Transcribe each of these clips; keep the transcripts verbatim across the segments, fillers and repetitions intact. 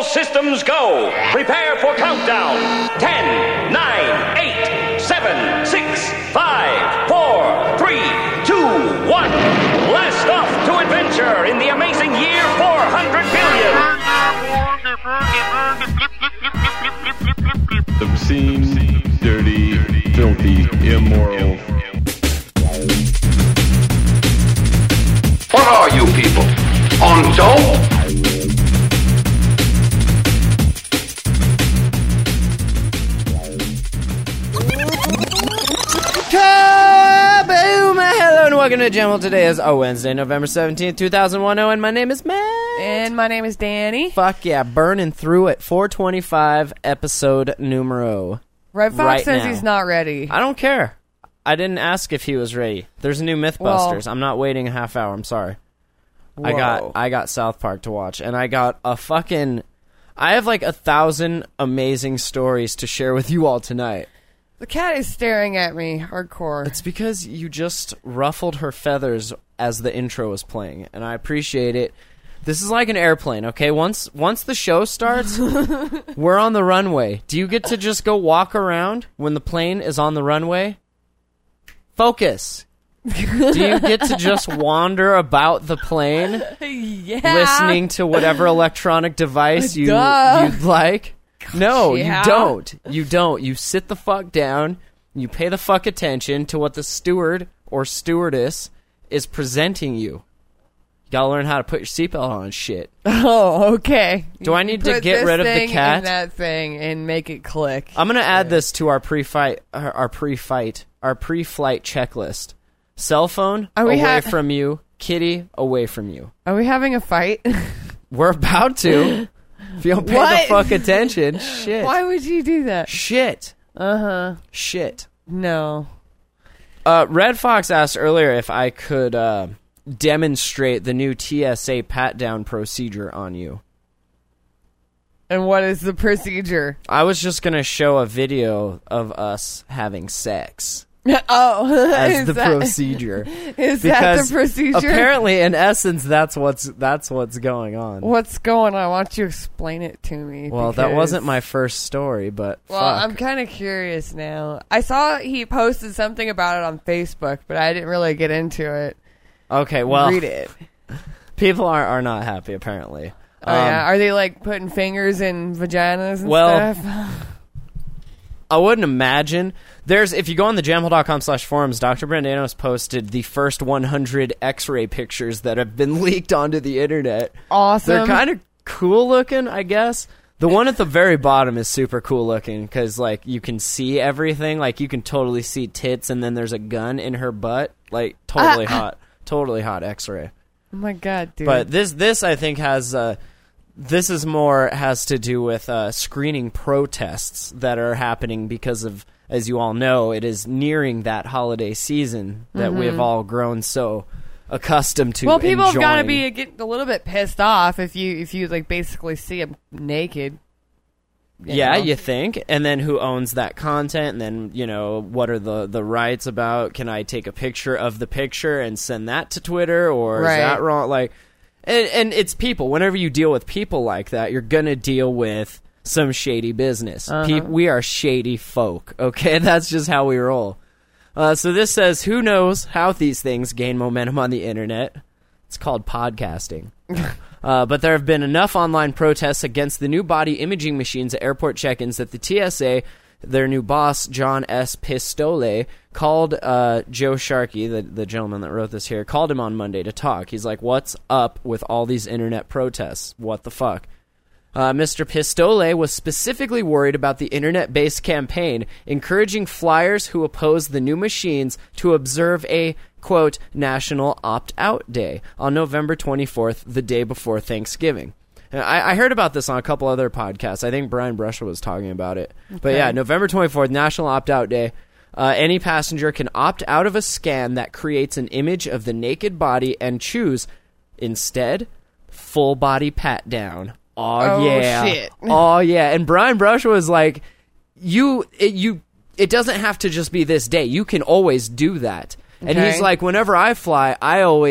systems go. Prepare for countdown. Ten, nine, eight, seven, six, five, four, three, two, one. Blast off to adventure in the amazing year four hundred billion. Obscene, dirty, filthy, immoral. What are you people? On dope? Kaboom! Hello and welcome to Jamel. Today is oh, Wednesday, November seventeenth, two thousand one, and my name is Matt. And my name is Danny. Fuck yeah, burning through it. four twenty-five episode numero. Red Fox right says now. he's not ready. I don't care. I didn't ask if he was ready. There's a new Mythbusters. Well, I'm not waiting a half hour. I'm sorry. Whoa. I got I got South Park to watch, and I got a fucking... I have like a thousand amazing stories to share with you all tonight. The cat is staring at me hardcore. It's because you just ruffled her feathers as the intro was playing, and I appreciate it. This is like an airplane, okay? Once once the show starts, we're on the runway. Do you get to just go walk around when the plane is on the runway? Focus. Do you get to just wander about the plane, yeah. listening to whatever electronic device you, Duh. you'd like? No, yeah. you don't. You don't. You sit the fuck down, you pay the fuck attention to what the steward or stewardess is presenting you. You gotta learn how to put your seatbelt on and shit. Oh, okay. Do I need to Put get this rid of the thing cat? in that thing and make it click. I'm gonna add this to our pre-fight, our, our pre-fight, our pre-flight checklist. Cell phone, Are we away ha- from you. Kitty, away from you. Are we having a fight? We're about to. If you don't pay What? the fuck attention, shit. Why would you do that? Shit. Uh-huh. Shit. No. Uh, Red Fox asked earlier if I could uh, demonstrate the new T S A pat-down procedure on you. And what is the procedure? I was just going to show a video of us having sex Oh. as is the that, procedure. Is that Because the procedure? apparently, in essence, that's what's that's what's going on. What's going on? Why don't you explain it to me? Well, that because- wasn't my first story, but Well, fuck. I'm kind of curious now. I saw he posted something about it on Facebook, but I didn't really get into it. Okay, well, Read it. people are, are not happy, apparently. Oh, yeah. Are they, like, putting fingers in vaginas and well, stuff? I wouldn't imagine. There's, if you go on the jamhole dot com slash forums, Doctor Brandanos posted the first one hundred X-ray pictures that have been leaked onto the internet. Awesome. They're kind of cool looking, I guess. The one at the very bottom is super cool looking because, like, you can see everything. Like, you can totally see tits, and then there's a gun in her butt. Like, totally Uh, hot. Totally hot X-ray. Oh, my God, dude. But this, this I think, has... Uh, this is more has to do with uh, screening protests that are happening because of, as you all know, it is nearing that holiday season that Mm-hmm. we have all grown so accustomed to. well, people have got to enjoying. be getting a little bit pissed off if you, if you like, basically see them naked. You Yeah, know? you think, and then who owns that content, and then, you know, what are the, the rights about, can I take a picture of the picture and send that to Twitter, or Right. is that wrong? Like, and, and it's people. Whenever you deal with people like that, you're gonna deal with some shady business. Uh-huh. Pe- we are shady folk, okay? That's just how we roll. Uh, so this says, who knows how these things gain momentum on the internet? It's called podcasting. Uh, but there have been enough online protests against the new body imaging machines at airport check-ins that the T S A, their new boss, John S. Pistole, called uh, Joe Sharkey, the, the gentleman that wrote this here, called him on Monday to talk. He's like, what's up with all these internet protests? What the fuck? Uh, Mister Pistole was specifically worried about the internet-based campaign encouraging flyers who oppose the new machines to observe a, quote, National Opt-Out Day on November twenty-fourth, the day before Thanksgiving. And I, I heard about this on a couple other podcasts. I think Brian Brushel was talking about it. But yeah, November twenty-fourth, National Opt-Out Day. Uh, any passenger can opt out of a scan that creates an image of the naked body and choose, instead, full body pat down. Oh, Oh, yeah. shit. Oh, yeah. And Brian Brushel was like, you, it, you, it doesn't have to just be this day. You can always do that. And Okay. he's like, whenever I fly, I always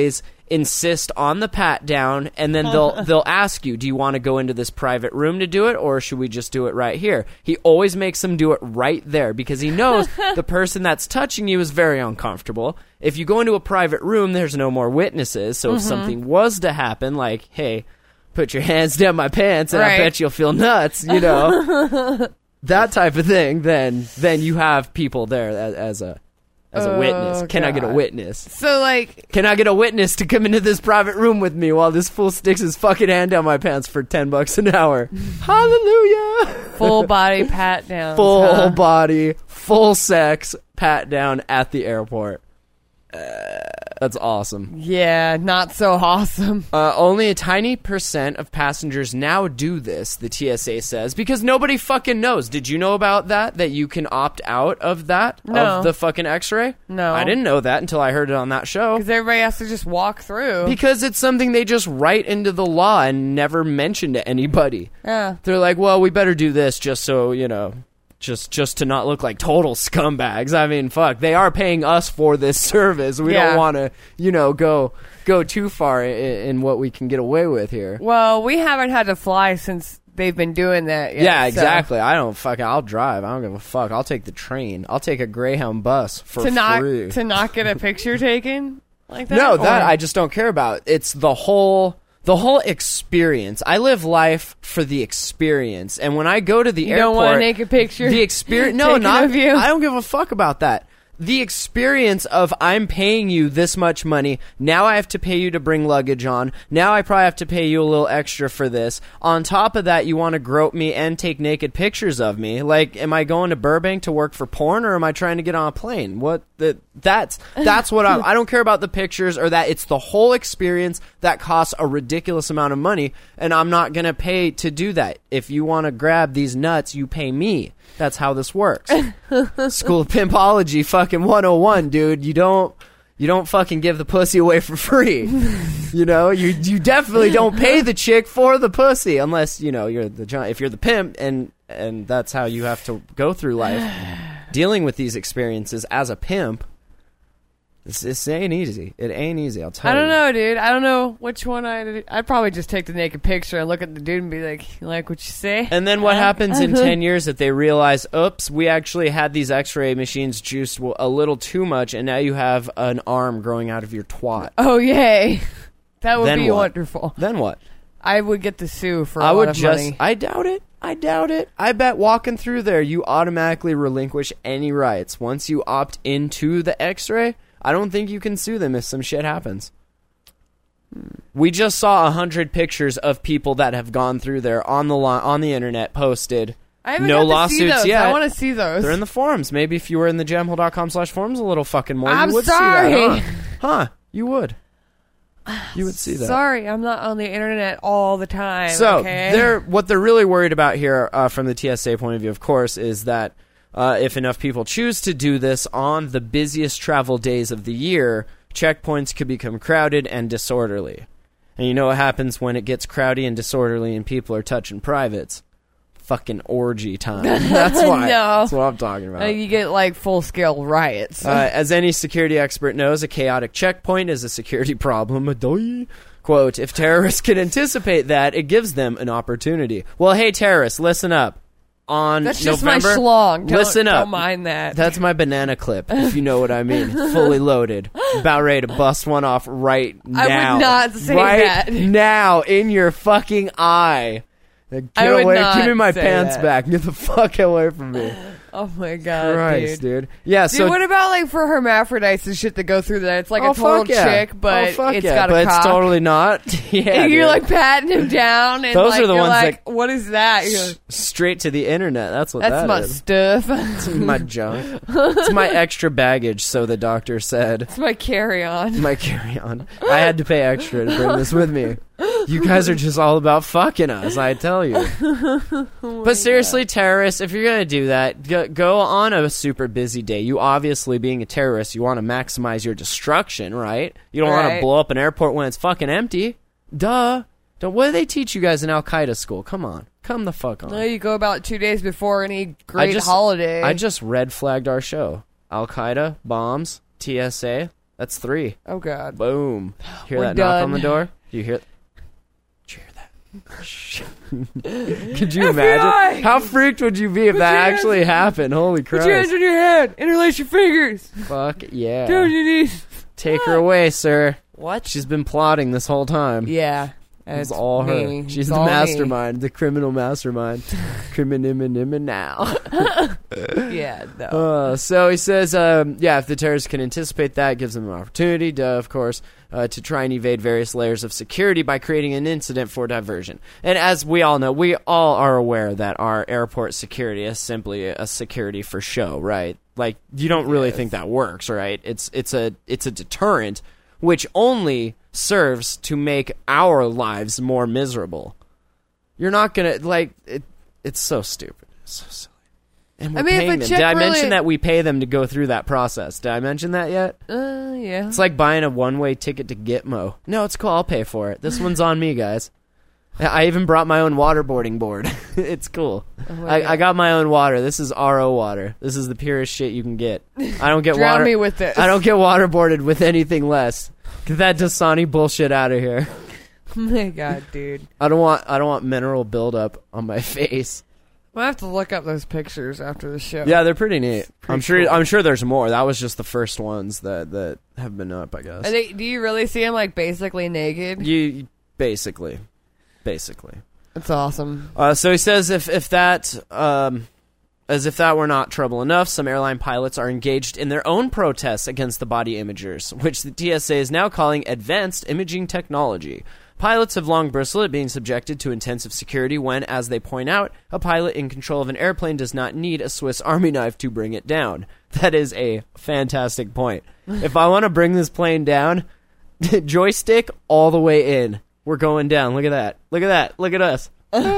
insist on the pat down, and then they'll they'll ask you, do you want to go into this private room to do it, or should we just do it right here? He always makes them do it right there because he knows the person that's touching you is very uncomfortable. If you go into a private room, there's no more witnesses, so if Mm-hmm. something was to happen, like, hey, put your hands down my pants and Right. I bet you'll feel nuts, you know, that type of thing, then then you have people there as, as a as a Oh, witness. Can I get a God. witness? So, like, Can I get a witness to come into this private room with me while this fool sticks his fucking hand down my pants for ten bucks an hour? Hallelujah! full body pat down. Full huh? body, full sex pat down at the airport. Uh, that's awesome. Yeah, not so awesome. Uh, only a tiny percent of passengers now do this, the T S A says, because nobody fucking knows. Did you know about that? That you can opt out of that? No. Of the fucking x-ray? No. I didn't know that until I heard it on that show. Because everybody has to just walk through. Because it's something they just write into the law and never mention to anybody. yeah. They're like, well, we better do this just so, you know, just just to not look like total scumbags. I mean, fuck, they are paying us for this service. We Yeah. don't want to, you know, go go too far in, in what we can get away with here. Well, we haven't had to fly since they've been doing that yet. Yeah, so- exactly. I don't fucking. I'll drive. I don't give a fuck. I'll take the train. I'll take a Greyhound bus for To not, free. to not get a picture taken like that? No, that Or- I just don't care about. It's the whole the whole experience. I live life for the experience, and when I go to the You airport, don't want to take a picture? the experience. No, taken not of you? I don't give a fuck about that. The experience of I'm paying you this much money. Now I have to pay you to bring luggage on. Now I probably have to pay you a little extra for this. On top of that, you want to grope me and take naked pictures of me. Like, am I going to Burbank to work for porn, or am I trying to get on a plane? What the that's that's what I'm I don't care about the pictures or that. It's the whole experience that costs a ridiculous amount of money, and I'm not going to pay to do that. If you want to grab these nuts, you pay me. That's how this works. School of Pimpology fucking one oh one, dude. You don't you don't fucking give the pussy away for free. You know, you you definitely don't pay the chick for the pussy unless, you know, you're the gi- if you're the pimp, and and that's how you have to go through life dealing with these experiences as a pimp. This, this ain't easy. It ain't easy, I'll tell I you. don't know, dude. I don't know which one I'd... I'd probably just take the naked picture and look at the dude and be like, you like what you say? And then what happens in ten years that they realize, oops, we actually had these x-ray machines juiced a little too much, and now you have an arm growing out of your twat. Oh, yay. That would Then be what? wonderful. Then what? I would get the sue for a I lot would of just... money. I doubt it. I doubt it. I bet walking through there, you automatically relinquish any rights. Once you opt into the x-ray, I don't think you can sue them if some shit happens. We just saw a hundred pictures of people that have gone through there on the li- on the internet posted. I haven't no got to see lawsuits those. yet. I want to see those. They're in the forums. Maybe if you were in the jamhole dot com slash forums a little fucking more, I'm you would sorry. see that. Huh? Huh? You would. You would see that. Sorry, I'm not on the internet all the time. So okay? they're what they're really worried about here, uh, from the T S A point of view, of course, is that uh, if enough people choose to do this on the busiest travel days of the year, checkpoints could become crowded and disorderly. And you know what happens when it gets crowded and disorderly and people are touching privates? Fucking orgy time. That's why. No. That's what I'm talking about. Uh, you get like full scale riots. Uh, as any security expert knows, a chaotic checkpoint is a security problem. Adoy. Quote, if terrorists can anticipate that, it gives them an opportunity. Well, hey, terrorists, listen up. On That's just November, my schlong. Don't, listen up. Don't mind that. That's my banana clip, if you know what I mean. Fully loaded. About ready to bust one off right I now. would not say right that. now, in your fucking eye. Get I would away. not Give me my say pants that. back. Get the fuck away from me. Oh my god, Christ, dude. dude. Yeah, Dude, so what about like for hermaphrodites and shit that go through that? It's like oh, a total fuck yeah. chick, but oh, fuck it's yeah. got a but cock. it's totally not. Yeah, and you're dude. like patting him down, and Those like, are the you're ones like, that- what is that? You're like, straight to the internet. That's what that's that my is. stuff. It's my junk. It's my extra baggage, so the doctor said. It's my carry-on. My carry-on. I had to pay extra to bring this with me. You guys are just all about fucking us, I tell you. But seriously, terrorists, if you're going to do that, go, go on a super busy day. You obviously, being a terrorist, you want to maximize your destruction, right? You don't want to Right. blow up an airport when it's fucking empty. Duh. Don't, what do they teach you guys in Al-Qaeda school? Come on. Come the fuck on. No, you go about two days before any I great just, holiday. I just red flagged our show. Al-Qaeda, bombs, T S A. That's three. Oh, God. Boom. Hear We're that knock on done. the door? Do you hear? Did you hear that? Could you imagine? How freaked would you be if Put that your hands- actually happened? Holy Put your hands Christ. on your head. Interlace your fingers. Fuck yeah. Down your knees. Take her away, sir. What? She's been plotting this whole time. Yeah. It's It's all her. me. She's It's the all me. mastermind, the criminal mastermind. Criminal now. Yeah, no. Uh, so he says, um, yeah, if the terrorists can anticipate that, it gives them an opportunity, to, of course, uh, to try and evade various layers of security by creating an incident for diversion. And as we all know, we all are aware that our airport security is simply a security for show, right? Like, you don't really Yes. think that works, right? It's it's a it's a deterrent, which only serves to make our lives more miserable. You're not gonna like it. It's so stupid. It's so silly. And we're I mean, if paying a them. chick Did I really- mention that we pay them to go through that process? Did I mention that yet? Uh, yeah. It's like buying a one-way ticket to Gitmo. No, it's cool. I'll pay for it. This one's on me, guys. I even brought my own waterboarding board. It's cool. Oh my I, God. I got my own water. This is R O water. This is the purest shit you can get. I don't get Drown water. me with this. I don't get waterboarded with anything less. Get that Dasani bullshit out of here. Oh my God, dude. I don't want. I don't want mineral buildup on my face. We'll have to look up those pictures after the show. Yeah, they're pretty neat. pretty I'm sure. cool. I'm sure there's more. That was just the first ones that that have been up. I guess. Are they, do you really see him, like, basically naked? You basically, basically. That's awesome. Uh, so he says if if that um, as if that were not trouble enough, some airline pilots are engaged in their own protests against the body imagers, which the T S A is now calling advanced imaging technology. Pilots have long bristled at being subjected to intensive security when, as they point out, a pilot in control of an airplane does not need a Swiss Army knife to bring it down. That is a fantastic point. If I want to bring this plane down, joystick all the way in. We're going down. Look at that. Look at that. Look at us.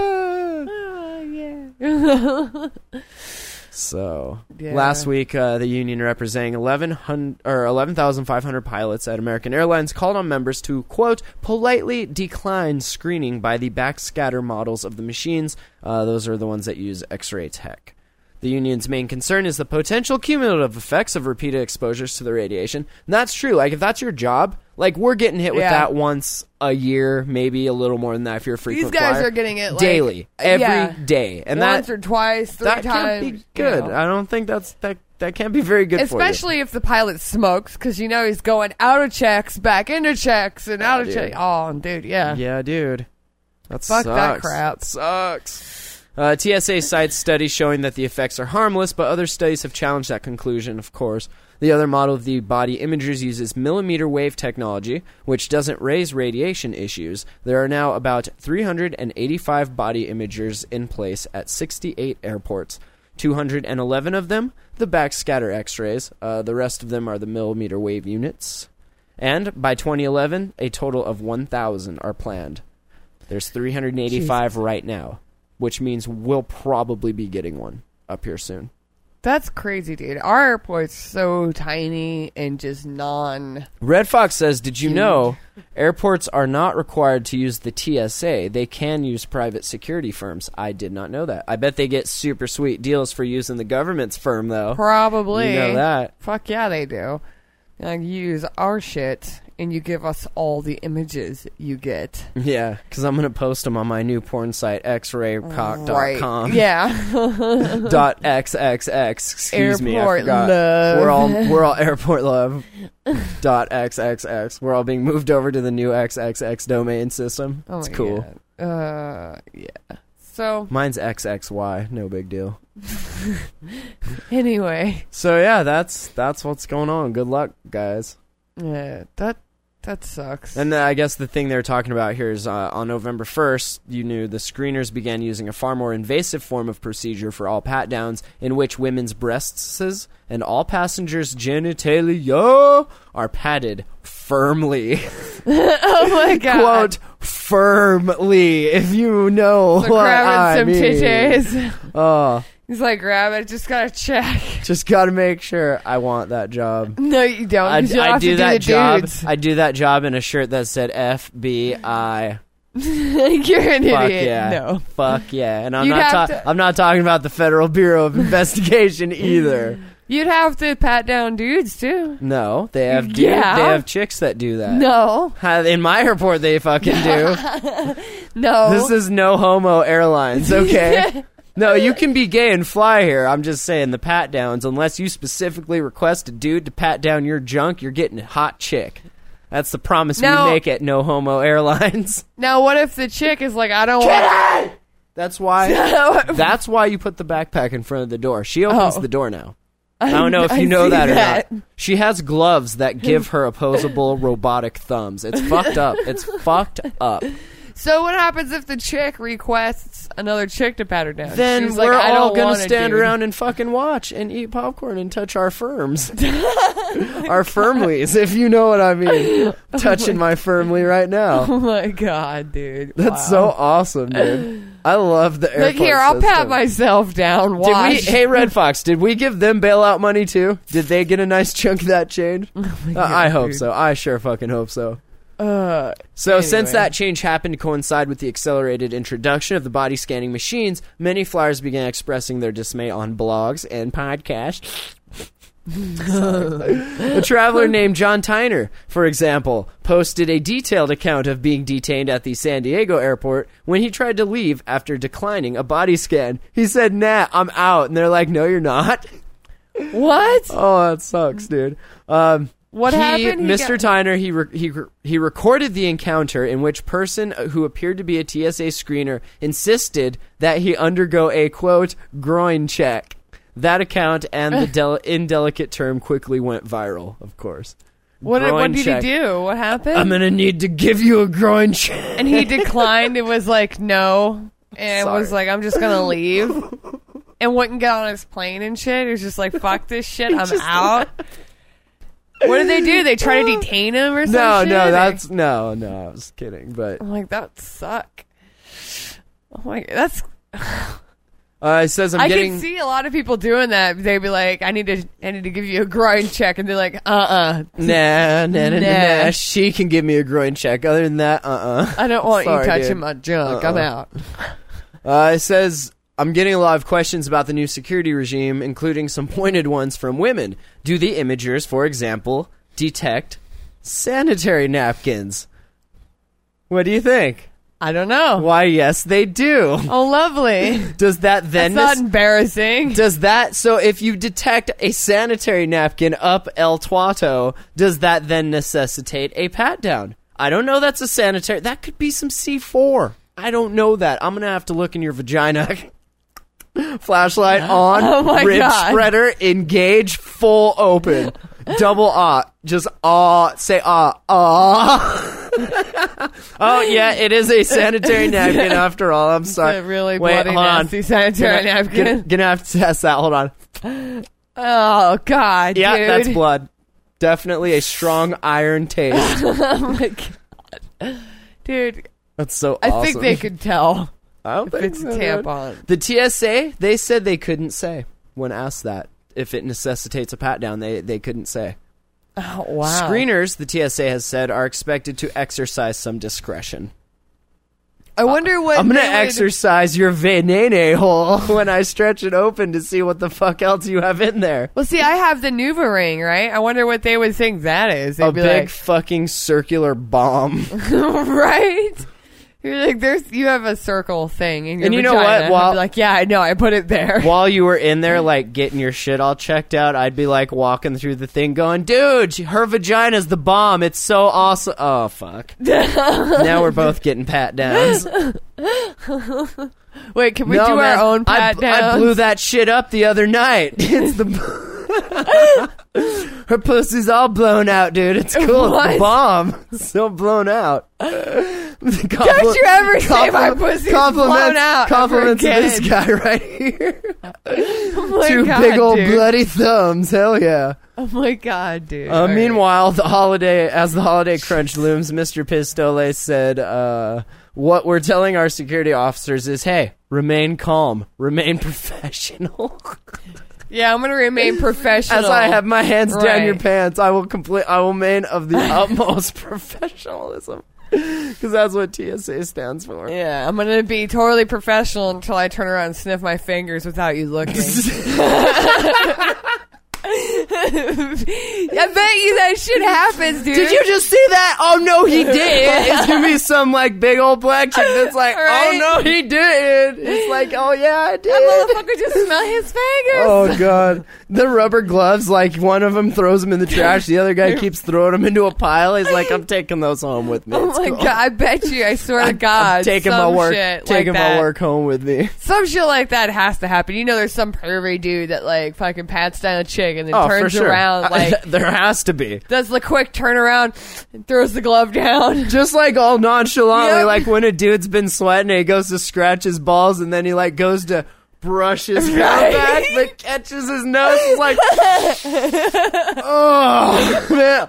So, Yeah. last week, uh, the union representing eleven hundred or eleven thousand five hundred pilots at American Airlines called on members to, quote, politely decline screening by the backscatter models of the machines. Uh, those are the ones that use X-ray tech. The union's main concern is the potential cumulative effects of repeated exposures to the radiation. And that's true. Like, if that's your job, like, we're getting hit with Yeah. that once a year, maybe a little more than that if you're a frequent These guys flyer. are getting it, like, daily, every yeah. day. And Once that, or twice, three that times. can't be you good. know. I don't think that's that. That can't be very good Especially if the pilot smokes, because you know he's going out of checks, back into checks, and out Oh, of dude. checks. Oh, dude, yeah. for you. Yeah, dude. That Fuck sucks. that crap. It sucks. Uh, T S A cites studies showing that the effects are harmless, but other studies have challenged that conclusion, of course. The other model of the body imagers uses millimeter wave technology, which doesn't raise radiation issues. There are now about three hundred eighty-five body imagers in place at sixty-eight airports. two hundred eleven of them, the backscatter X-rays. Uh, the rest of them are the millimeter wave units. And by twenty eleven, a total of one thousand are planned. There's three hundred eighty-five right now, which means we'll probably be getting one up here soon. That's crazy, dude. Our airport's so tiny and just non... Red Fox says, did you Dude. know airports are not required to use the T S A? They can use private security firms. I did not know that. I bet they get super sweet deals for using the government's firm, though. Probably. You know that. Fuck yeah, they do. Like, you use our shit, and you give us all the images you get. Yeah, because I'm going to post them on my new porn site, x ray cock dot com. Right. Yeah. Dot xxx. Excuse me, I Airport forgot. love. We're all we're all airport love. Dot xxx. We're all being moved over to the new X X X domain system. Oh It's my cool. God. Uh, yeah. So, Mine's X X Y. No big deal. anyway. So yeah, that's that's what's going on. Good luck, guys. Yeah, that that sucks. And uh, I guess the thing they're talking about here is uh, on November first, you knew the screeners began using a far more invasive form of procedure for all pat-downs, in which women's breasts and all passengers' genitalia are patted firmly. Oh my God. Quote, firmly, if you know So what grabbing I some mean. titties. Oh, He's like, grab it, just gotta check. just gotta make sure I want that job. No, you don't. I, 'cause you'll I have do to that the job. dudes. I do that job in a shirt that said F B I. You're an Fuck idiot. yeah. No. Fuck yeah. And I'm You'd not have ta- to- I'm not talking about the Federal Bureau of Investigation either. You'd have to pat down dudes too. No, they have dude, Yeah. they have chicks that do that. No, Uh, In my airport, they fucking do. no. This is no homo airlines, okay? No, you can be gay and fly here. I'm just saying the pat downs, unless you specifically request a dude to pat down your junk, you're getting a hot chick. That's the promise Now- we make at No Homo Airlines. Now, what if the chick is like, I don't want. That's why. That's why you put the backpack in front of the door. She opens Oh. the door now. I don't know if you I know see that or that. not. She has gloves that give her opposable robotic thumbs. It's fucked up. It's fucked up. So what happens if the chick requests another chick to pat her down? Then She's we're like, I all don't gonna want a stand dude. around and fucking watch and eat popcorn and touch our firms. Our firmlies, if you know what I mean. Touching my firmly right now. Oh my god, dude! That's Wow. so awesome, dude. I love the airport Like here, I'll pat system. myself down. Did Watch. we, hey, Red Fox, did we give them bailout money too? Did they get a nice chunk of that change? Uh, I hope dude. so. I sure fucking hope so. Uh, So Anyway. since that change happened to coincide with the accelerated introduction of the body scanning machines, many flyers began expressing their dismay on blogs and podcasts. A traveler named John Tyner, for example, posted a detailed account of being detained at the San Diego airport when he tried to leave after declining a body scan. He said, nah, I'm out. And they're like, no, you're not. what? Oh, that sucks, dude. Um, What he, happened? He Mister got- Tyner, he re- he re- he recorded the encounter in which person who appeared to be a T S A screener insisted that he undergo a quote groin check. That account and the del- indelicate term quickly went viral. Of course. What, Groin what did check. he do? What happened? I'm gonna need to give you a groin check. and he declined. It was like no, and Sorry. was like, I'm just gonna leave, and wouldn't get on his plane and shit. He was just like, fuck this shit. I'm out. What did they do? They try to detain him or something? No, no, that's no, no. I was kidding, but I'm like, that would suck. Oh my, that's. uh, it says I'm I getting. can see a lot of people doing that. They'd be like, "I need to, I need to give you a groin check," and they're like, "Uh, uh Nah, nah, nah, nah, Nah. nah. She can give me a groin check. Other than that, uh, uh I don't want Sorry, you touching dude. my junk. I'm Uh-uh. out." Uh, it says, I'm getting a lot of questions about the new security regime, including some pointed ones from women. Do the imagers, for example, detect sanitary napkins? What do you think? I don't know. Why, yes, they do. Oh, lovely. Does that then... That's not nec- embarrassing. does that... So if you detect a sanitary napkin up El Tuato, does that then necessitate a pat-down? I don't know that's a sanitary... That could be some C four. I don't know that. I'm going to have to look in your vagina... Flashlight on, Oh my rib God. spreader, engage, full open. Double ah. Just ah. Say ah. Ah. Oh, yeah, it is a sanitary napkin after all. I'm sorry. a really Wait, bloody, hold on. nasty sanitary Gonna- napkin. Gonna, gonna have to test that. Hold on. Oh, God, Yeah, dude. that's blood. Definitely a strong iron taste. Oh, my God. Dude, That's so I awesome. think they could tell I don't if think it's a so, dude. tampon. The T S A, they said they couldn't say when asked that. If it necessitates a pat down, they, they couldn't say. Oh, wow. Screeners, the T S A has said, are expected to exercise some discretion. I wonder what I'm gonna they would- exercise your venene hole when I stretch it open to see what the fuck else you have in there. Well, see, I have the Nuva ring, right? I wonder what they would think that is. They'd A be big like, fucking circular bomb. right? You're like, there's, you have a circle thing in your And you know vagina. what? I'd While- be like, yeah, I know, I put it there. While you were in there, like, getting your shit all checked out, I'd be, like, walking through the thing going, dude, her vagina's the bomb. It's so awesome. Oh, fuck. Now we're both getting pat downs. Wait, can we No, do man, our own I, pat bl- downs? I blew that shit up the other night. It's the... Her pussy's all blown out, dude. It's cool. What? It's the bomb. It's still blown out. Don't Don't you ever say my pussy's blown out Compliments ever of this again. guy right here. Oh my Two God, big old dude. bloody thumbs. Hell yeah. Oh my God, dude. Uh, All right. meanwhile, the holiday, as the holiday crunch looms, Mister Pistole said, uh, what we're telling our security officers is, hey, remain calm, remain professional. Yeah, I'm gonna remain professional. As I have my hands down Right. your pants, I will complete. I will remain of the utmost professionalism, because that's what T S A stands for. Yeah, I'm gonna be totally professional until I turn around and sniff my fingers without you looking. I bet you that shit happens, dude. Did you just see that? Oh no, he did. It's gonna be some like big old black chick that's like, Right? oh no, he did. It's like, oh yeah, I did. That motherfucker just smell his fingers. Oh god, the rubber gloves. Like one of them throws them in the trash, the other guy keeps throwing them into a pile. He's like, I'm taking those home with me. Oh It's my cool. god! I bet you. I swear to God, I'm taking some my work, shit taking like my that. work home with me. Some shit like that has to happen. You know, there's some pervy dude that like fucking pats down a chick and then Oh, for turns sure. around, like there has to be. does the quick turnaround and throws the glove down. Just like all nonchalantly, Yep. like when a dude's been sweating and he goes to scratch his balls and then he like goes to brush his hair Right. back but catches his nose. He's like, oh man.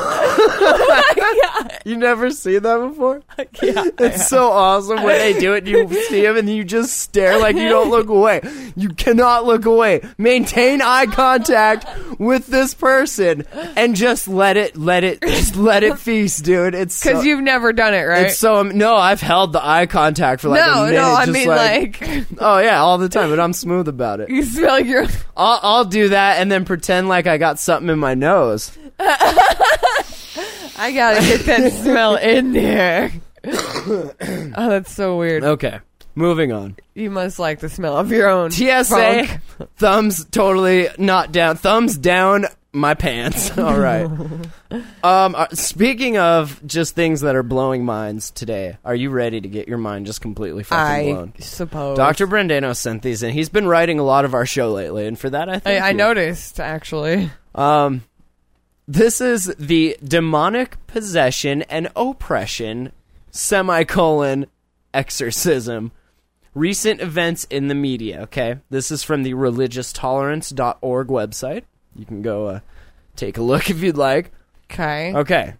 You never seen that before? Yeah, It's so awesome when they do it. You see him and you just stare like you don't look away. You cannot look away. Maintain eye contact with this person and just let it, let it, just let it feast, dude. It's because so, you've never done it, right? it's so um, no. I've held the eye contact for like no, a minute. no. I just mean, like, like, oh yeah, all the time. But I'm smooth about it. you smell your. I'll, I'll do that and then pretend like I got something in my nose. I gotta get that smell in there. Oh, that's so weird. Okay, moving on. You must like the smell of your own. T S A, funk. thumbs totally not down. Thumbs down my pants. All right. um, uh, speaking of just things that are blowing minds today, are you ready to get your mind just completely fucking I blown? suppose. Doctor Brandano sent these in. He's been writing a lot of our show lately, and for that, I I, thank I you. noticed actually. Um, this is the demonic possession and oppression semicolon exorcism. Recent events in the media, okay? This is from the religious tolerance dot org website. You can go uh, take a look if you'd like. Okay. Okay.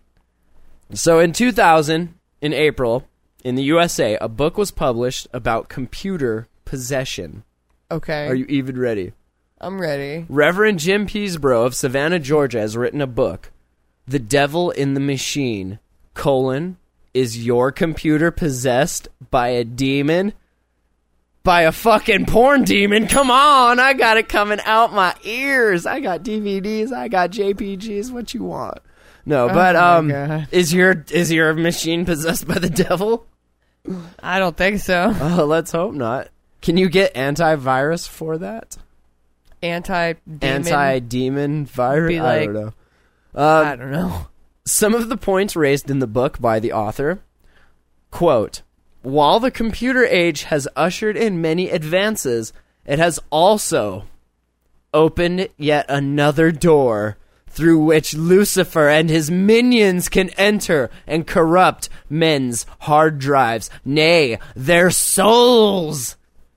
So in two thousand, in April, in the U S A, a book was published about computer possession. Okay. Are you even ready? I'm ready. Reverend Jim Peasbro of Savannah, Georgia, has written a book, The Devil in the Machine, colon, is your computer possessed by a demon? By a fucking porn demon? Come on, I got it coming out my ears. I got D V Ds, I got J P Gs, what you want? No, but my um, God. is your is your machine possessed by the devil? I don't think so. Oh, let's hope not. Can you get antivirus for that? Anti Anti-demon virus? Be I like- don't know. Uh, I don't know. Some of the points raised in the book by the author, quote, while the computer age has ushered in many advances, it has also opened yet another door through which Lucifer and his minions can enter and corrupt men's hard drives, nay, their souls.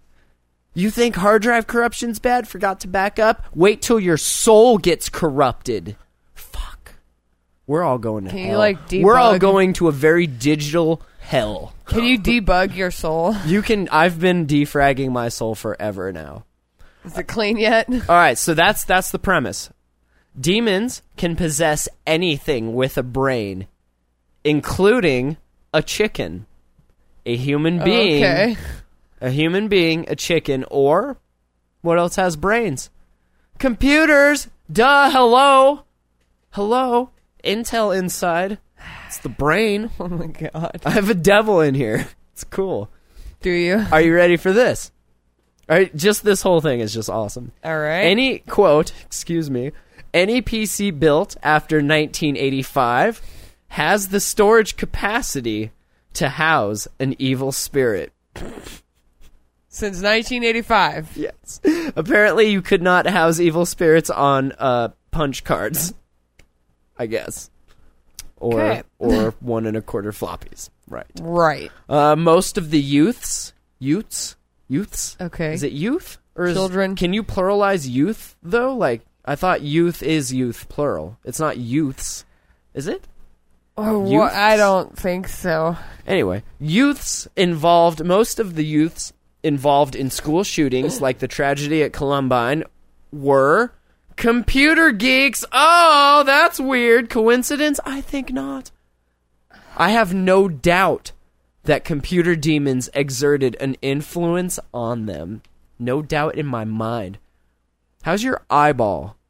You think hard drive corruption's bad? Forgot to back up? Wait till your soul gets corrupted. Fuck. We're all going to Can you, hell. like, We're all debug- going to a very digital hell. Can you debug your soul? You can. I've been defragging my soul forever now. Is it clean yet? All right, so that's that's the premise. Demons can possess anything with a brain, including a chicken, a human being, Okay. a human being, a chicken, or what else has brains? Computers. Duh. Hello. Hello. Intel inside. It's the brain. Oh my god. I have a devil in here. It's cool. Do you? Are you ready for this? All right, just this whole thing is just awesome. All right. Any, quote, excuse me, any P C built after nineteen eighty-five has the storage capacity to house an evil spirit. Since nineteen eighty-five. Yes. Apparently you could not house evil spirits on uh, punch cards, I guess. Or Okay. or one and a quarter floppies. Right. Right. Uh, most of the youths, youths, youths. Okay. Is it youth or is, Children. Can you pluralize youth though? Like I thought, youth is youth plural. It's not youths, is it? Oh, wha- Youths? I don't think so. Anyway, youths involved. Most of the youths involved in school shootings, like the tragedy at Columbine, were computer geeks. Oh, that's weird. Coincidence? I think not. I have no doubt that computer demons exerted an influence on them. No doubt in my mind. How's your eyeball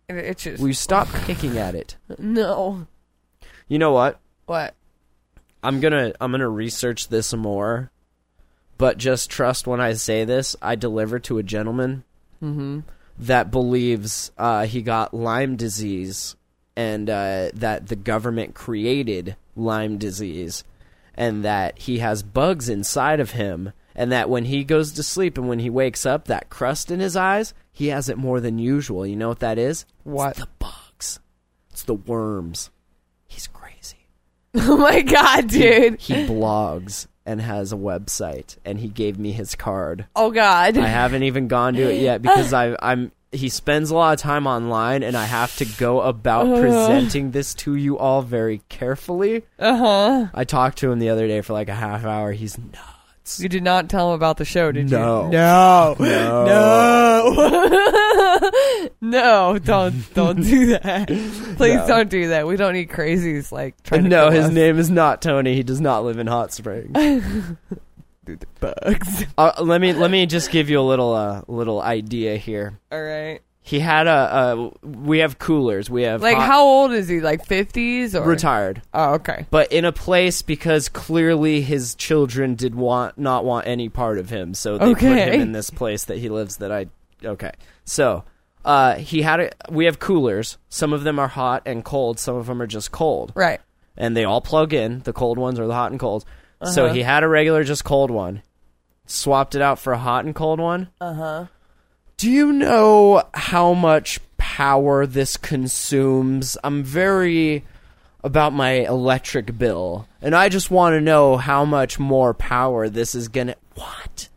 It itches. Will you stop picking at it? No. You know what? What? I'm gonna I'm gonna research this more, but just trust when I say this. I deliver to a gentleman Mm-hmm. that believes uh, he got Lyme disease, and uh, that the government created Lyme disease, and that he has bugs inside of him, and that when he goes to sleep and when he wakes up, that crust in his eyes, he has it more than usual. You know what that is? What? It's the bugs. It's the worms. He's crazy. Oh my god, dude. He blogs and has a website, and he gave me his card. Oh god. I haven't even gone to it yet because I, I'm. He spends a lot of time online, and I have to go about Uh. presenting this to you all very carefully. Uh-huh. I talked to him the other day for like a half hour. He's nuts. You did not tell him about the show, did No. you? No. No. No. No, don't don't do that. Please No. don't do that. We don't need crazies like trying to No, kill his us. name is not Tony. He does not live in Hot Springs. Dude, the bugs. uh, let me let me just give you a little uh, little idea here. All right. He had a. Uh, we have coolers. We have Like hot- how old is he? Like fifties or retired. Oh, okay. But in a place because clearly his children did want not want any part of him, so they put Okay. him in this place that he lives. That I okay. So uh, he had a. We have coolers. Some of them are hot and cold. Some of them are just cold, Right. and they all plug in. The cold ones are the hot and cold. So Uh-huh. he had a regular, just cold one. Swapped it out for a hot and cold one. Uh huh. Do you know how much power this consumes? I'm very about my electric bill, and I just want to know how much more power this is gonna. What?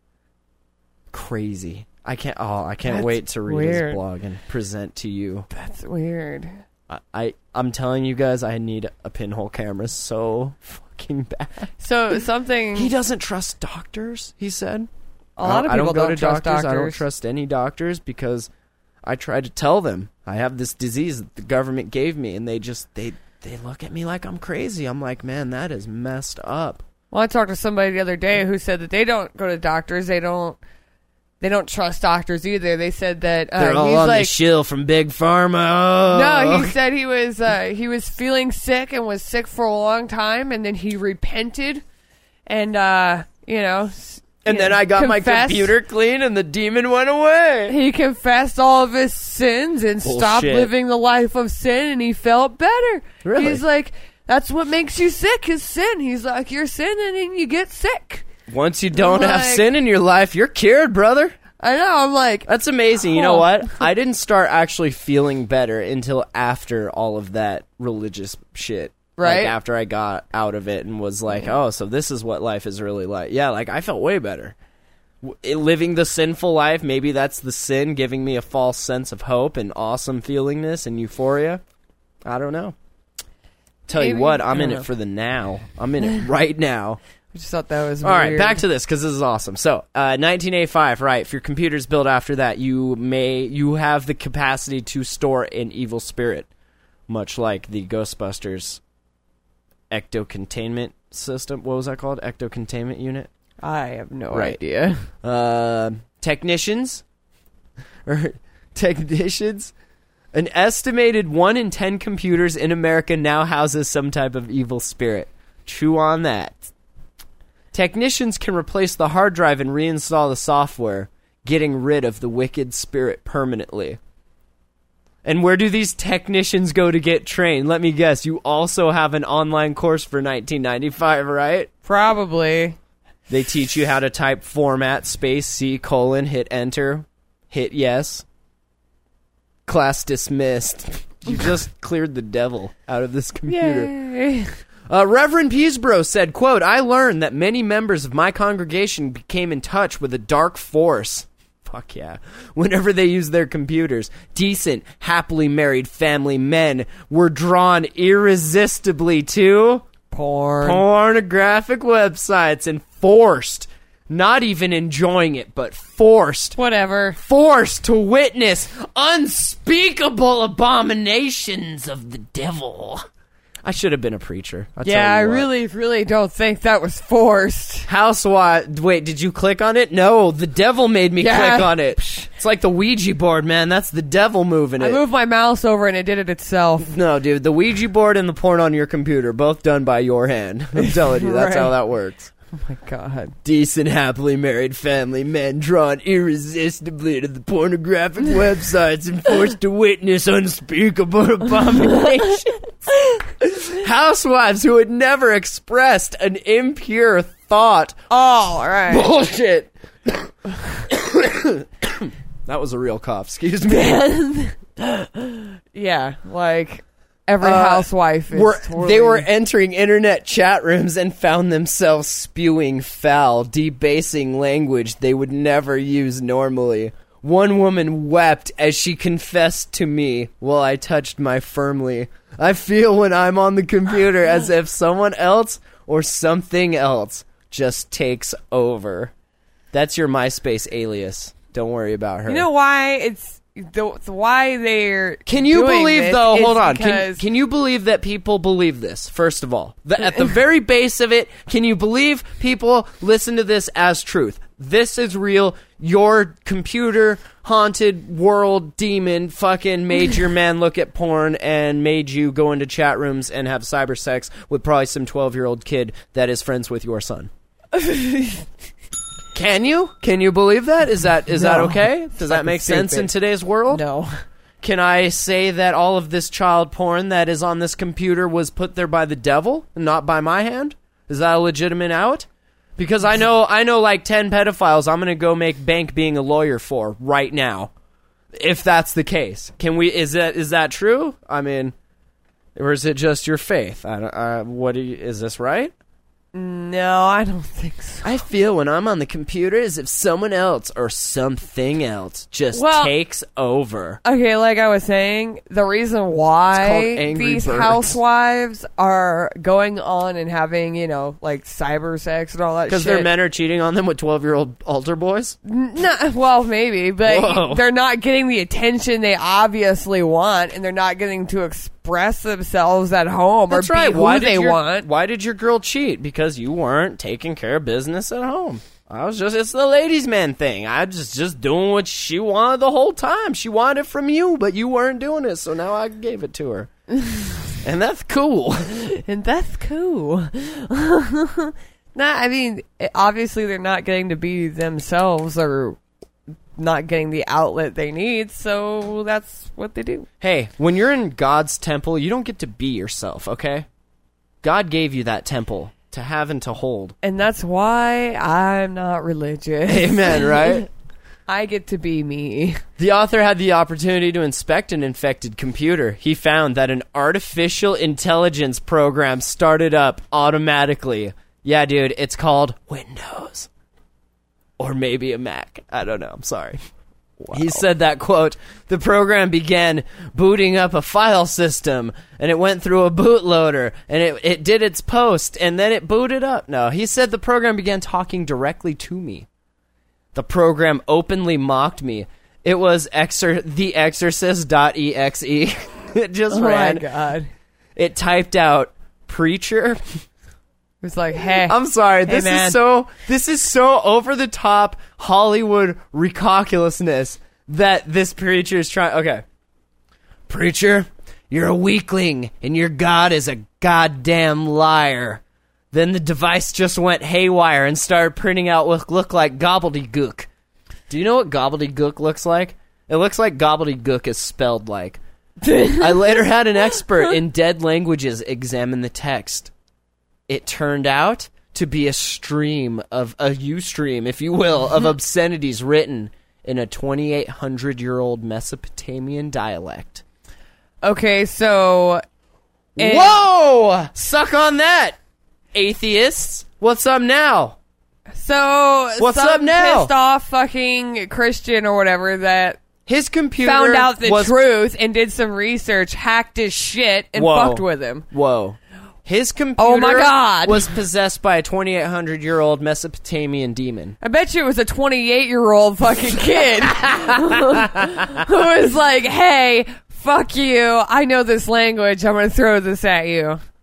Crazy! I can't. Oh, I can't That's wait to read weird. his blog and present to you. That's weird. I, I I'm telling you guys, I need a pinhole camera so fucking bad. So something He doesn't trust doctors. He said. a lot of I don't people go don't to trust doctors. doctors. I don't trust any doctors because I try to tell them I have this disease that the government gave me, and they just they they look at me like I'm crazy. I'm like, man, that is messed up. Well, I talked to somebody the other day who said that they don't go to doctors. They don't. They don't trust doctors either. They said that uh, They're all he's on like the shill from Big Pharma. no. He said he was uh, he was feeling sick and was sick for a long time, and then he repented, and uh, you know. s- and you then know, I got my confessed- computer clean, and the demon went away. He confessed all of his sins and stopped Bullshit. living the life of sin, and he felt better. Really? He's like, that's what makes you sick is sin. He's like, you're sinning and you get sick. Once you don't have Like- sin in your life, you're cured, brother. I know. I'm like, That's amazing. You know Huh. what? I didn't start actually feeling better until after all of that religious shit. Right. Like after I got out of it and was like, oh, so this is what life is really like. Yeah, like I felt way better. W- Living the sinful life, maybe that's the sin giving me a false sense of hope and awesome feelingness and euphoria. I don't know. Tell you Maybe. what, I'm I in don't it know. for the now. I'm in it right now. I just thought that was All right, weird. back to this because this is awesome. So, uh, nineteen eighty-five, right? If your computer's built after that, you may you have the capacity to store an evil spirit, much like the Ghostbusters ecto-containment system. What was that called? Ecto-containment unit. I have no Right. idea. Uh, technicians or technicians. An estimated one in ten computers in America now houses some type of evil spirit. Chew on that. Technicians can replace the hard drive and reinstall the software, getting rid of the wicked spirit permanently. And where do these technicians go to get trained? Let me guess, you also have an online course for nineteen ninety-five, right? Probably. They teach you how to type format, space, C, colon, hit enter, hit yes. Class dismissed. You just cleared the devil out of this computer. Yay. Uh, Reverend Peasbro said, quote, I learned that many members of my congregation became in touch with a dark force. Fuck yeah. Whenever they used their computers, decent, happily married family men were drawn irresistibly to Porn. pornographic websites and forced, not even enjoying it, but forced, Whatever. forced to witness unspeakable abominations of the devil. I should have been a preacher. I'll Yeah, tell I you what. really, really don't think that was forced. Housewife. Wait, did you click on it? No, the devil made me Yeah. click on it. It's like the Ouija board, man. That's the devil moving it. I moved my mouse over and it did it itself. No, dude, the Ouija board and the porn on your computer, both done by your hand. I'm telling you, that's Right. how that works. Oh my god. Decent, happily married family men drawn irresistibly to the pornographic websites and forced to witness unspeakable abominations. Housewives who had never expressed an impure thought. Oh, all right. Bullshit. That was a real cough, excuse me. Yeah, like every Uh, housewife is were, totally... They were entering internet chat rooms and found themselves spewing foul, debasing language they would never use normally. One woman wept as she confessed to me while I touched my firmly. I feel when I'm on the computer as if someone else or something else just takes over. That's your MySpace alias. Don't worry about her. You know why it's the, the why they're Can you doing believe, this though, is hold on, can, because- can you believe that people believe this, first of all? The, at the very base of it, can you believe people listen to this as truth? This is real. Your computer-haunted world demon fucking made your man look at porn and made you go into chat rooms and have cyber sex with probably some twelve-year-old kid that is friends with your son. Can you? Can you believe that? Is that is that No. okay? Does that Fucking make sense in stupid. today's world? No. Can I say that all of this child porn that is on this computer was put there by the devil, not by my hand? Is that a legitimate out? Because I know I know like ten pedophiles I'm going to go make bank being a lawyer for right now. If that's the case. Can we is that is that true? I mean, or is it just your faith? I don't, uh, what do you, is this right? No, I don't think so. I feel when I'm on the computer as if someone else or something else just Well- takes over. Okay, like I was saying, the reason called why Angry these Birds. housewives are going on and having, you know, like cyber sex and all that shit. Because their men are cheating on them with twelve-year-old altar boys? No, well, maybe, but Whoa. they're not getting the attention they obviously want, and they're not getting to express themselves at home That's or be right. who Why did they your, want. Why did your girl cheat? Because you weren't taking care of business at home. I was just, it's the ladies' man thing. I just, just doing what she wanted the whole time. She wanted it from you, but you weren't doing it, so now I gave it to her. And that's cool. And that's cool. Nah, I mean, it- obviously they're not getting to be themselves or not getting the outlet they need, so that's what they do. Hey, when you're in God's temple, you don't get to be yourself, okay? God gave you that temple to have and to hold. And that's why I'm not religious. Amen, right? I get to be me. The author had the opportunity to inspect an infected computer. He found that an artificial intelligence program started up automatically. Yeah, dude, it's called Windows. Or maybe a Mac. I don't know. I'm sorry. He said that, quote, the program began booting up a file system, and it went through a bootloader, and it, it did its post, and then it booted up. No, he said the program began talking directly to me. The program openly mocked me. It was exor- the exorcist dot E X E. It just Oh ran. my god. It typed out preacher. It was like, hey. I'm sorry. Hey, This man. is so this is so over the top Hollywood recalculousness that this preacher is trying. Okay. Preacher, you're a weakling and your God is a goddamn liar. Then the device just went haywire and started printing out what looked like gobbledygook. Do you know what gobbledygook looks like? It looks like gobbledygook is spelled like. I later had an expert in dead languages examine the text. It turned out to be a stream of a Ustream, if you will, of obscenities written in a twenty-eight hundred year old Mesopotamian dialect. Okay, so. and- Whoa! Suck on that, atheists. What's up now? So. What's some up now? Pissed off fucking Christian or whatever that His computer found out the was, truth and did some research, hacked his shit, and Whoa. fucked with him. Who His computer Oh my God. was possessed by a twenty-eight hundred year old Mesopotamian demon. I bet you it was a twenty-eight year old fucking kid who was like, hey, fuck you. I know this language. I'm going to throw this at you.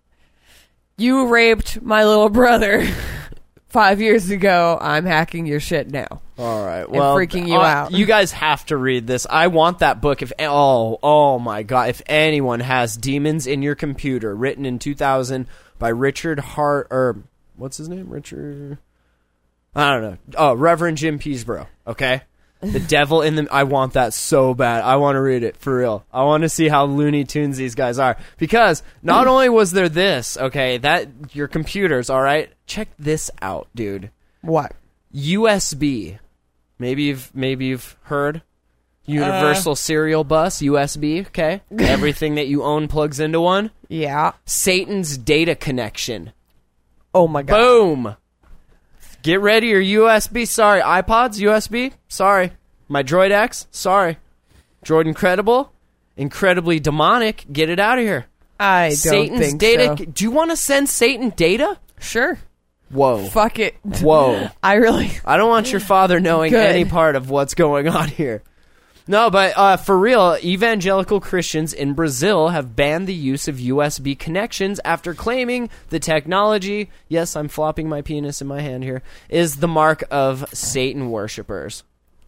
you raped my little brother five years ago. I'm hacking your shit now. All right. Well, freaking you uh, out. You guys have to read this. I want that book. If oh oh my god, if anyone has Demons in Your Computer, written in two thousand by Richard Hart or what's his name? Richard. I don't know. Oh, Reverend Jim Peasborough. Okay. The Devil in the... I want that so bad. I want to read it, for real. I want to see how Looney Tunes these guys are. Because not only was there this, okay, that... Your computers, all right? Check this out, dude. What? U S B. Maybe you've, maybe you've heard. Universal uh, Serial Bus, U S B, okay? Everything that you own plugs into one. Yeah. Satan's data connection. Oh, my God. Boom. Get ready, your U S B. Sorry, iPods, U S B. Sorry. My Droid X. Sorry. Droid Incredible. Incredibly demonic. Get it out of here. I don't Satan's think data. so. Do you want to send Satan data? Sure. Whoa. Fuck it. Whoa. I really... I don't want your father knowing Good. any part of what's going on here. No, but uh, for real, evangelical Christians in Brazil have banned the use of U S B connections after claiming the technology, yes, I'm flopping my penis in my hand here, is the mark of Satan worshippers.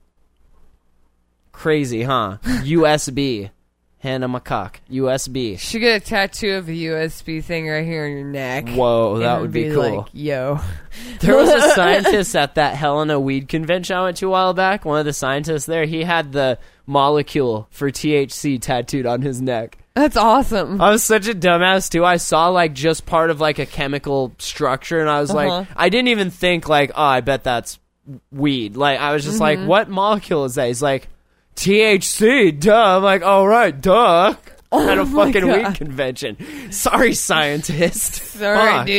Crazy, huh? U S B. Hannah McCock. U S B. Should get a tattoo of a U S B thing right here on your neck. Whoa, that and would be, be cool. Like, yo. There was a scientist at that Helena Weed convention I went to a while back. One of the scientists there, he had the molecule for T H C tattooed on his neck. That's awesome. I was such a dumbass, too. I saw, like, just part of, like, a chemical structure, and I was Uh-huh. like, I didn't even think, like, oh, I bet that's weed. Like, I was just Mm-hmm. like, what molecule is that? He's like, T H C, duh. I'm like, all right, duh. At a Oh my fucking God. weed convention. Sorry, scientist. Sorry, Fuck.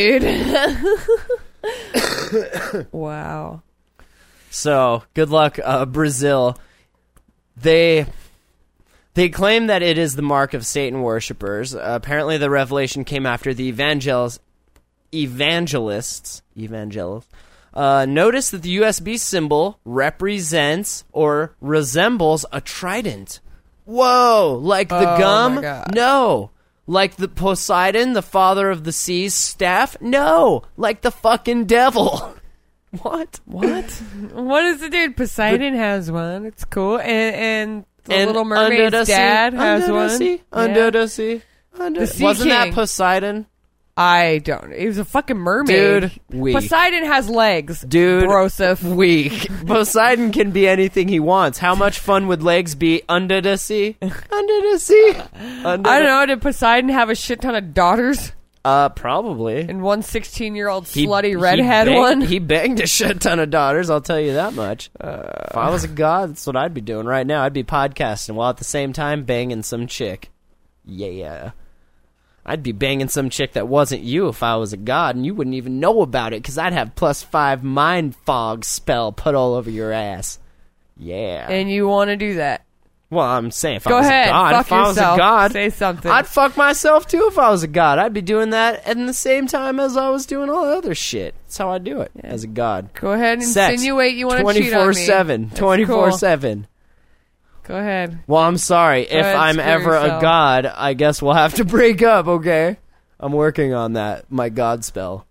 dude. Wow. So, good luck, uh, Brazil. They they claim that it is the mark of Satan worshippers. Uh, apparently, the revelation came after the evangels, evangelists, evangelists, uh, noticed that the U S B symbol represents or resembles a trident. Whoa! Like the Oh, my gum? God. No. Like the Poseidon, the father of the seas, staff? No. Like the fucking devil. What? What? What is it, dude? Poseidon has one. It's cool. And, and the And Little Under Mermaid's the Sea- dad has Under one. The sea, Yeah. Under the sea. Under The Sea Wasn't that King. Poseidon? I don't. He was a fucking mermaid. Dude, weak. Poseidon has legs. Dude, Broseph. weak. Poseidon can be anything he wants. How much fun would legs be under the sea? Under the sea. Under I don't the- know. Did Poseidon have a shit ton of daughters? Uh, probably. And one sixteen-year-old He- slutty he redhead banged- one? He banged a shit ton of daughters, I'll tell you that much. Uh, if I was a god, that's what I'd be doing right now. I'd be podcasting while at the same time banging some chick. Yeah. I'd be banging some chick that wasn't you if I was a god, and you wouldn't even know about it, because I'd have plus five mind fog spell put all over your ass. Yeah. And you want to do that? Well, I'm saying if Go I was ahead. a god, Fuck if I was a yourself. god, Say something. I'd fuck myself too if I was a god. I'd be doing that at the same time as I was doing all the other shit. That's how I do it as a god. Go ahead and Sex. insinuate you want to cheat on twenty-four me. seven. That's twenty-four cool. seven. Go ahead. Well, I'm sorry. If ahead, I'm screw ever a yourself. god, I guess we'll have to break up, okay? I'm working on that, my god spell.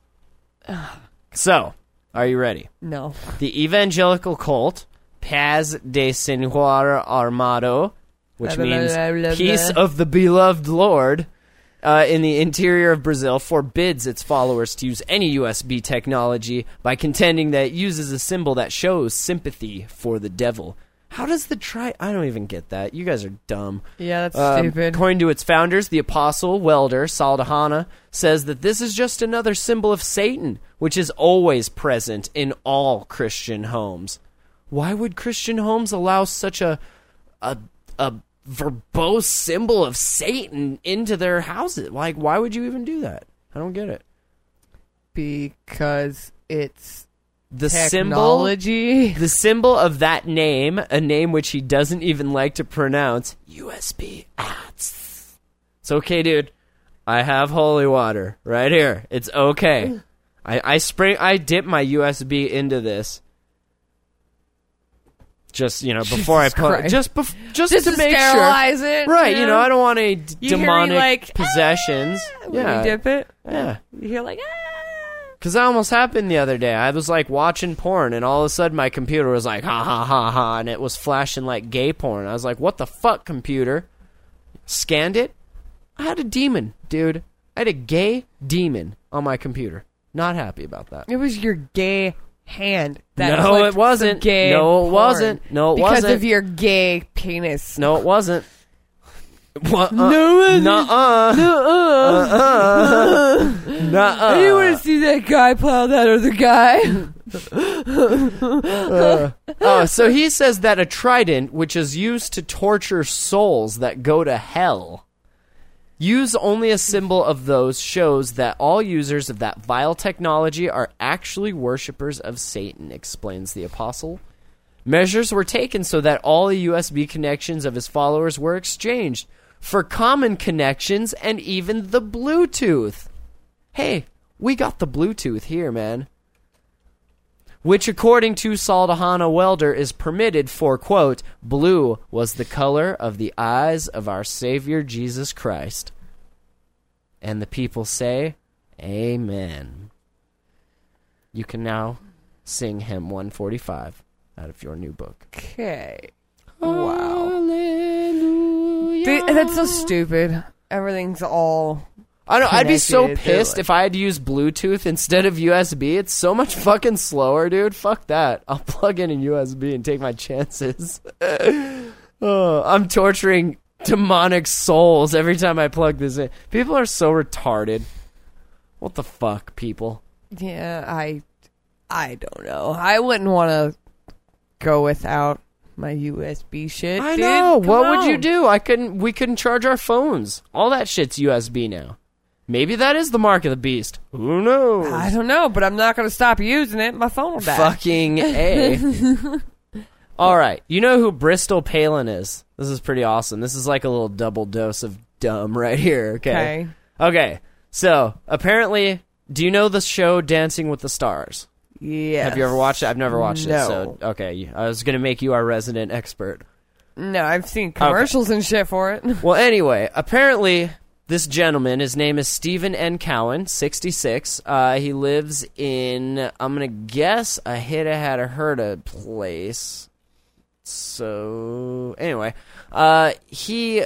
So, are you ready? No. The evangelical cult, Paz de Senhor Armado, which Blah, blah, means blah, blah, Peace blah. of the Beloved Lord, uh, in the interior of Brazil, forbids its followers to use any U S B technology by contending that it uses a symbol that shows sympathy for the devil. How does the tri... I don't even get that. You guys are dumb. Yeah, that's Um, stupid. According to its founders, the apostle welder Saldahana says that this is just another symbol of Satan, which is always present in all Christian homes. Why would Christian homes allow such a a a verbose symbol of Satan into their houses? Like, why would you even do that? I don't get it. Because it's The symbol, technology. the symbol of that name, a name which he doesn't even like to pronounce, U S B. Ah, it's, it's okay, dude. I have holy water right here. It's okay. I, I spring, I dip my U S B into this. Just, you know, before I Jesus put Christ. just bef- just, Just to to make sterilize sure, it, right? you You know, know? I don't want any d- You hear me demonic like, possessions. "Ah," when yeah, you dip it. yeah. You hear like, ah. Because that almost happened the other day. I was like watching porn, and all of a sudden my computer was like, ha ha ha ha, and it was flashing like gay porn. I was like, what the fuck, computer? Scanned it. I had a demon, dude. I had a gay demon on my computer. Not happy about that. It was your gay hand. That No, clicked it wasn't. the Gay No, it porn wasn't. No, it because wasn't. of your gay penis. No, it wasn't. What? Uh, No, it wasn't. Nuh-uh. Uh-uh. Nuh-uh. I didn't want to see that guy plow that other guy. Oh, so he says that a trident, which is used to torture souls that go to hell, use only a symbol of those, shows that all users of that vile technology are actually worshippers of Satan, explains the apostle. Measures were taken so that all the U S B connections of his followers were exchanged for common connections and even the Bluetooth. Hey, we got the Bluetooth here, man. Which, according to Saldahana Welder, is permitted for, quote, blue was the color of the eyes of our Savior Jesus Christ. And the people say, amen. You can now sing hymn one forty-five out of your new book. Okay. Wow. Hallelujah. Dude, that's so stupid. Everything's all... I know. I'd be so connected. pissed They're if I had to use Bluetooth instead of U S B. It's so much fucking slower, dude. Fuck that. I'll plug in a U S B and take my chances. Oh, I'm torturing demonic souls every time I plug this in. People are so retarded. What the fuck, people? Yeah, I... I don't know. I wouldn't want to go without my U S B shit. I dude. know. Come What would you on. do? I couldn't. We couldn't charge our phones. All that shit's U S B now. Maybe that is the mark of the beast. Who knows? I don't know, but I'm not going to stop using it. My phone will die. Fucking A. All right. You know who Bristol Palin is? This is pretty awesome. This is like a little double dose of dumb right here. Okay. Okay. Okay. So, apparently, do you know the show Dancing with the Stars? Yeah. Have you ever watched it? I've never watched No. it. So, okay. I was going to make you our resident expert. No, I've seen commercials and shit for it. Well, anyway, apparently this gentleman, his name is Stephen N. Cowan, sixty-six. Uh, he lives in, I'm going to guess, a hita hadda herda place. So, anyway, uh, he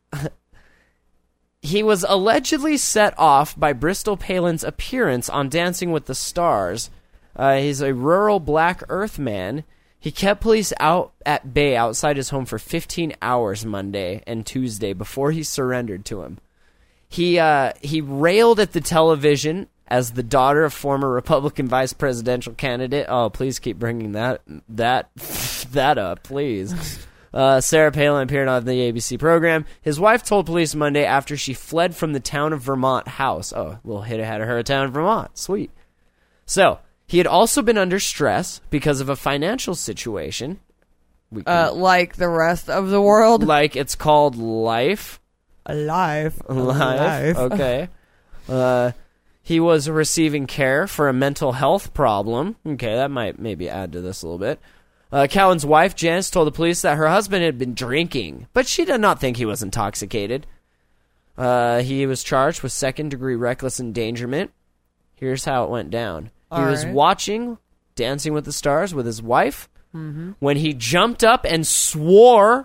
he was allegedly set off by Bristol Palin's appearance on Dancing with the Stars. Uh, he's a rural black earth man. He kept police out at bay outside his home for fifteen hours Monday and Tuesday before he surrendered to him. He uh, he railed at the television as the daughter of former Republican vice presidential candidate. Oh, please keep bringing that that that up, please. Uh, Sarah Palin appeared on the A B C program. His wife told police Monday after she fled from the town of Vermont house. Oh, little hit ahead of her town of Vermont. Sweet. So, he had also been under stress because of a financial situation. We can, Uh, like the rest of the world. like it's called life. Alive. Life. Okay. Uh, he was receiving care for a mental health problem. Okay, that might maybe add to this a little bit. Uh, Cowan's wife, Janice, told the police that her husband had been drinking, but she did not think he was intoxicated. Uh, he was charged with second-degree reckless endangerment. Here's how it went down. He All was right. watching Dancing with the Stars with his wife when he jumped up and swore.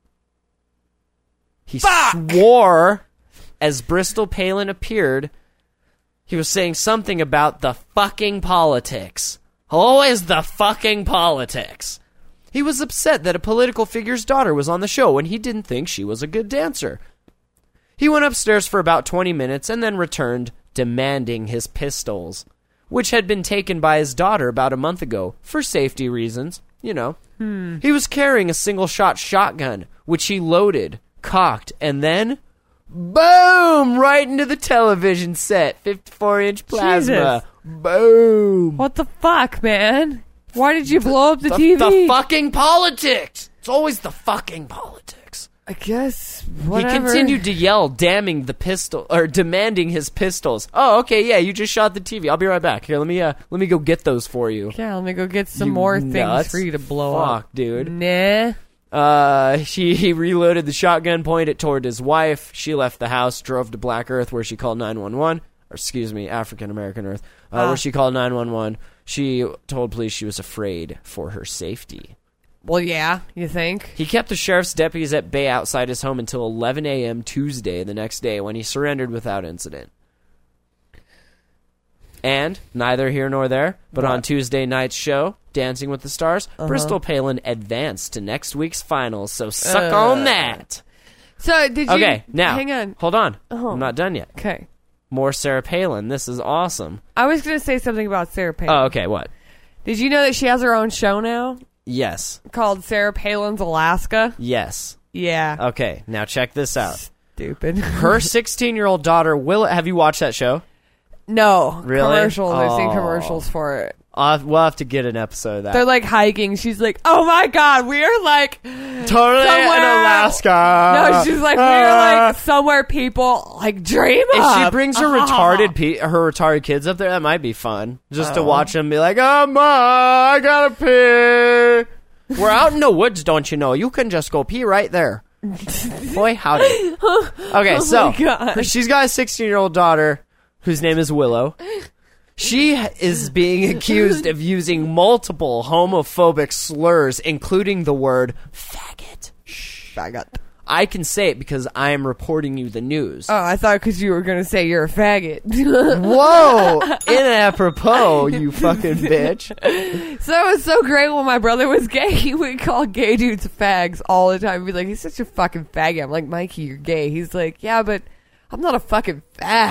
He swore as Bristol Palin appeared. He was saying something about the fucking politics. Always the fucking politics. He was upset that a political figure's daughter was on the show and he didn't think she was a good dancer. He went upstairs for about twenty minutes and then returned, demanding his pistols, which had been taken by his daughter about a month ago for safety reasons, you know. Hmm. He was carrying a single-shot shotgun, which he loaded, cocked, and then, boom, right into the television set, fifty-four inch plasma. Jesus. Boom. What the fuck, man? Why did you blow up the, The, T V? the fucking politics. It's always the fucking politics. I guess whatever. He continued to yell, damning the pistol or demanding his pistols. Oh, okay, yeah, you just shot the T V. I'll be right back. Here, let me uh, let me go get those for you. Yeah, let me go get some You more nuts. things for you to blow Fuck, up, dude. Nah. Uh, he, he reloaded the shotgun, pointed it toward his wife. She left the house, drove to Black Earth, where she called nine one one. Or, excuse me, African American Earth, uh, Ah. where she called nine one one. She told police she was afraid for her safety. Well, yeah, you think? He kept the sheriff's deputies at bay outside his home until eleven a.m. Tuesday, the next day, when he surrendered without incident. And, neither here nor there, but What? on Tuesday night's show, Dancing with the Stars, Uh-huh. Bristol Palin advanced to next week's finals, so suck Uh. on that. So, did you... Okay, now, Hang on. hold on. Oh. I'm not done yet. Okay. More Sarah Palin. This is awesome. I was going to say something about Sarah Palin. Oh, okay, what? Did you know that she has her own show now Yes. called Sarah Palin's Alaska? Yes. Yeah. Okay, now check this out. Stupid. Her sixteen-year-old daughter, Will... Have you watched that show? No. Really? Commercials. I've seen Oh. commercials for it. I'll have, we'll have to get an episode of that. They're like hiking. She's like, oh my god, we are like totally in somewhere- Alaska. No, she's like, we're like somewhere people like dream If of. she brings her retarded pe- her retarded kids up there, that might be fun. Just to watch them be like, "Oh, ma, I gotta pee." We're out in the woods, don't you know? You can just go pee right there. Boy, howdy. Okay, Oh so my God. she's got a sixteen-year-old daughter whose name is Willow. She is being accused of using multiple homophobic slurs, including the word faggot. Faggot. I can say it because I am reporting you the news. Oh, I thought because you were gonna say you're a faggot. Whoa! Inapropos, you fucking bitch. So it was so great when my brother was gay. He would call gay dudes fags all the time. He'd be like, he's such a fucking faggot. I'm like, Mikey, you're gay. He's like, yeah, but I'm not a fucking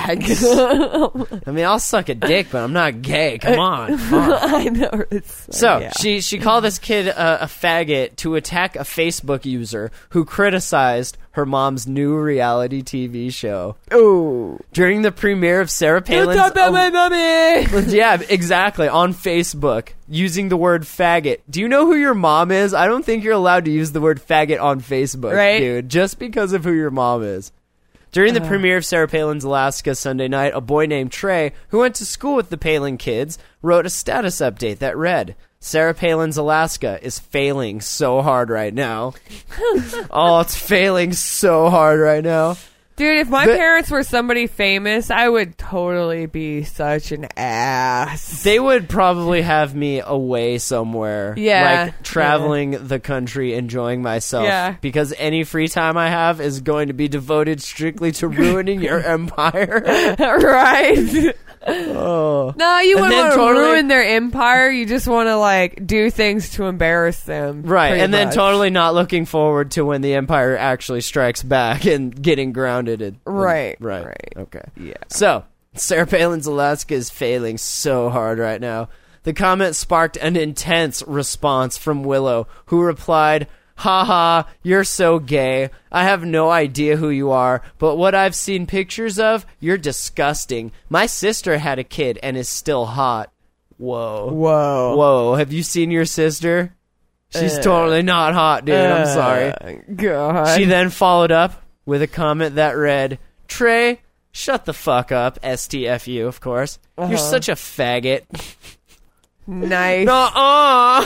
fag. I mean, I'll suck a dick, but I'm not gay. Come on. Fuck. I know. It's, So, yeah. she, she called this kid a, a faggot to attack a Facebook user who criticized her mom's new reality T V show. Ooh. During the premiere of Sarah Don't Palin's... talk about my mommy. Yeah, exactly. On Facebook, using the word faggot. Do you know who your mom is? I don't think you're allowed to use the word faggot on Facebook, Right. dude. Just because of who your mom is. During the Uh. premiere of Sarah Palin's Alaska Sunday night, a boy named Trey, who went to school with the Palin kids, wrote a status update that read, Sarah Palin's Alaska is failing so hard right now. Oh, it's failing so hard right now. Dude, if my The- parents were somebody famous, I would totally be such an ass. They would probably have me away somewhere. Yeah. Like traveling the country, enjoying myself. Yeah. Because any free time I have is going to be devoted strictly to ruining your empire. Right? Oh. No, you And wouldn't then want to totally- ruin their empire. You just want to, like, do things to embarrass them. Right. pretty And then much. totally not looking forward to when the empire actually strikes back and getting grounded. And, Right, Right. right. Okay. Yeah. So, Sarah Palin's Alaska is failing so hard right now. The comment sparked an intense response from Willow, who replied, haha, you're so gay. I have no idea who you are, but what I've seen pictures of, you're disgusting. My sister had a kid and is still hot. Whoa. Whoa. Whoa. Have you seen your sister? She's Uh, totally not hot, dude. I'm sorry. Uh, God. She then followed up with a comment that read, Trey, shut the fuck up, S T F U, of course. Uh-huh. You're such a faggot. Nice. Uh-uh.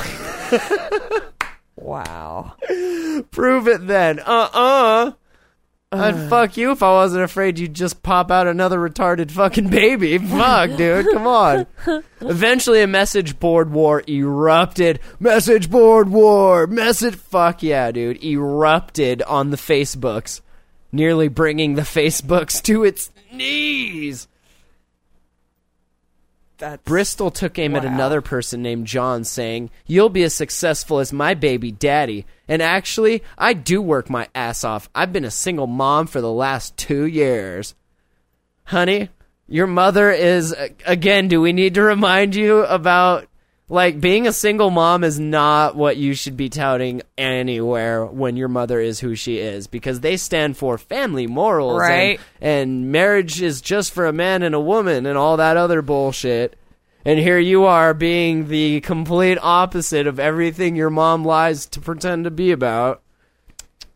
Wow. Prove it then. Uh-uh. I'd fuck you if I wasn't afraid you'd just pop out another retarded fucking baby. Fuck, dude. Come on. Eventually, a message board war erupted. Message board war. Message. Fuck yeah, dude. Erupted on the Facebooks, nearly bringing the Facebooks to its knees. That's Bristol took aim at Wow. another person named John, saying, you'll be as successful as my baby daddy. And actually, I do work my ass off. I've been a single mom for the last two years. Honey, your mother is... Again, do we need to remind you about... Like, being a single mom is not what you should be touting anywhere when your mother is who she is. Because they stand for family morals. and- Right. and marriage is just for a man and a woman and all that other bullshit. And here you are being the complete opposite of everything your mom lies to pretend to be about.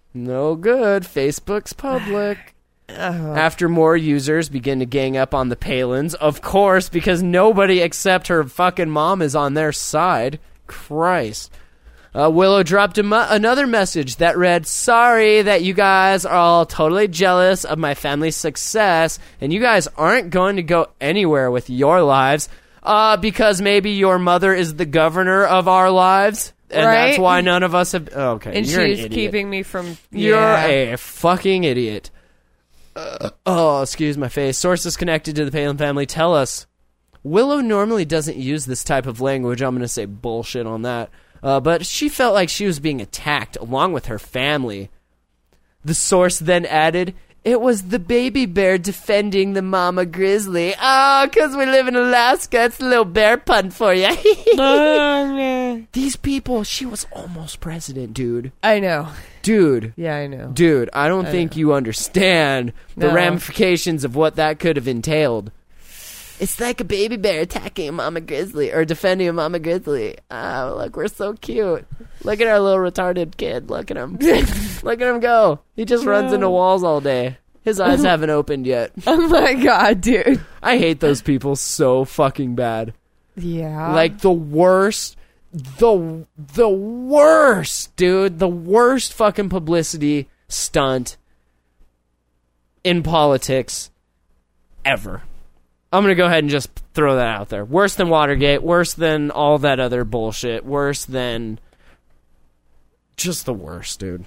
No good. Facebook's public. After more users begin to gang up on the Palins, of course, because nobody except her fucking mom is on their side. Christ. Uh, Willow dropped a mu- another message that read, "Sorry that you guys are all totally jealous of my family's success, and you guys aren't going to go anywhere with your lives, uh, because maybe your mother is the governor of our lives, and Right? that's why none of us have..." Oh, okay, And you're an she's idiot. keeping me from. You're yeah. a fucking idiot. Uh, oh, excuse my face. Sources connected to the Palin family tell us Willow normally doesn't use this type of language. I'm going to say bullshit on that. Uh, but she felt like she was being attacked along with her family. The source then added, "It was the baby bear defending the mama grizzly. Oh, because we live in Alaska. It's a little bear pun for you." These people, she was almost president, dude. I know. Dude. Yeah, I know. Dude, I don't think you understand the No. ramifications of what that could have entailed. It's like a baby bear attacking a mama grizzly, or defending a mama grizzly. Oh, look, we're so cute. Look at our little retarded kid. Look at him. Look at him go. He just runs into walls all day. His eyes haven't opened yet. Oh my god, dude. I hate those people so fucking bad. Yeah. Like the worst, the the worst, dude. The worst fucking publicity stunt in politics ever. I'm going to go ahead and just throw that out there. Worse than Watergate, worse than all that other bullshit, worse than just the worst, dude.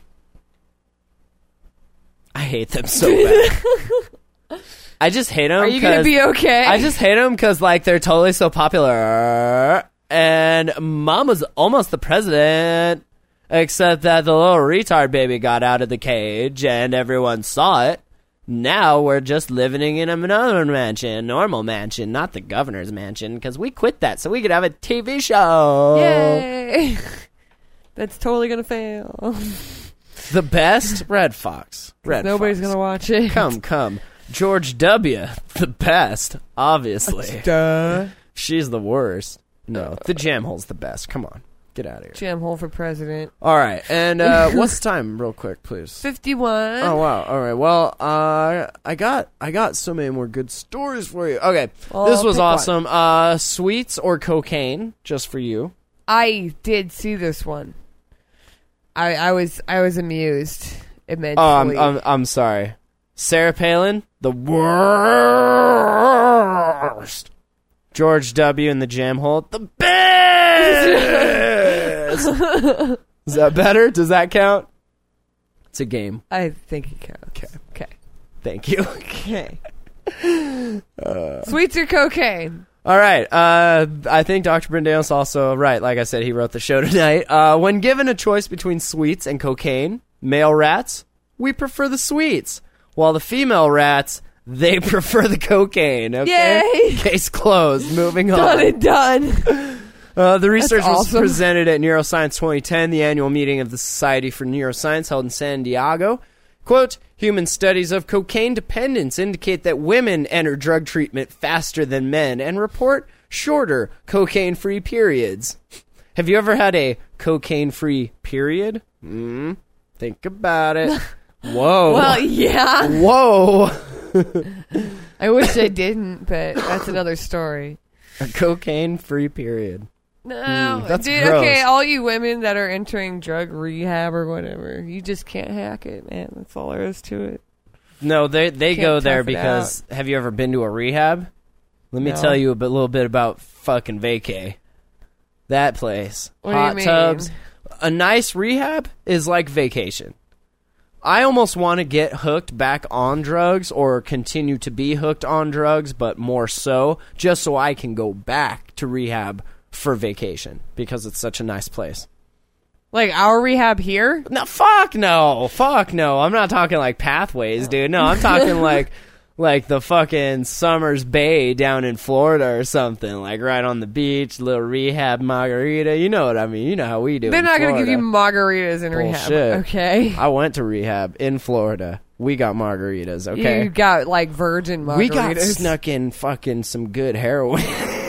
I hate them so bad. I just hate them. Are you going to be okay? I just hate them because, like, they're totally so popular. And Mama's almost the president, except that the little retard baby got out of the cage and everyone saw it. Now we're just living in another mansion, normal mansion, not the governor's mansion, because we quit that so we could have a T V show. Yay. That's totally going to fail. The best? Red Fox. Red Nobody's Fox. going to watch it. Come, come. George W. The best, obviously. Duh. She's the worst. No, the jam hole's the best. Come on. Get out of here. Jam hole for president. All right. And uh, what's the time, real quick, please? fifty-one. Oh wow! All right. Well, uh, I got I got so many more good stories for you. Okay, Oh, this was pick one. awesome. Uh, sweets or cocaine, just for you. I did see this one. I I was I was amused immensely. Oh, I'm I'm, I'm sorry, Sarah Palin, the worst. George W. in the jam hole, the best. Is that better? Does that count? It's a game. I think it counts. Okay. Okay. Thank you. Okay. Sweets or cocaine? All right. Uh, I think Doctor Brindale's also right. Like I said, he wrote the show tonight. Uh, when given a choice between sweets and cocaine, male rats, we prefer the sweets, while the female rats, they prefer the cocaine. Okay? Yay! Case closed. Moving on. Done and done. Uh, the research was awesome. presented at Neuroscience twenty ten, the annual meeting of the Society for Neuroscience held in San Diego. Quote, human studies of cocaine dependence indicate that women enter drug treatment faster than men and report shorter cocaine-free periods. Have you ever had a cocaine-free period? Mm, think about it. Whoa. Well, yeah. Whoa. I wish I didn't, but that's another story. A cocaine-free period. No, Mm, that's dude. gross. Okay, all you women that are entering drug rehab or whatever, you just can't hack it, man. That's all there is to it. No, they they Can't go there tough it because have you ever been to a rehab? Let me No. tell you a bit, little bit about fucking vacay. That place, What do you hot mean? tubs. A nice rehab is like vacation. I almost want to get hooked back on drugs or continue to be hooked on drugs, but more so just so I can go back to rehab for vacation because it's such a nice place. Like our rehab here? No, fuck no. Fuck no. I'm not talking like pathways, dude. No, I'm talking like like the fucking Summers Bay down in Florida or something. Like right on the beach, little rehab margarita. You know what I mean. You know how we do. They're in not going to give you Florida. margaritas in Bullshit. rehab. Okay. I went to rehab in Florida. We got margaritas, okay? You got like virgin margaritas. We got snuck in fucking some good heroin.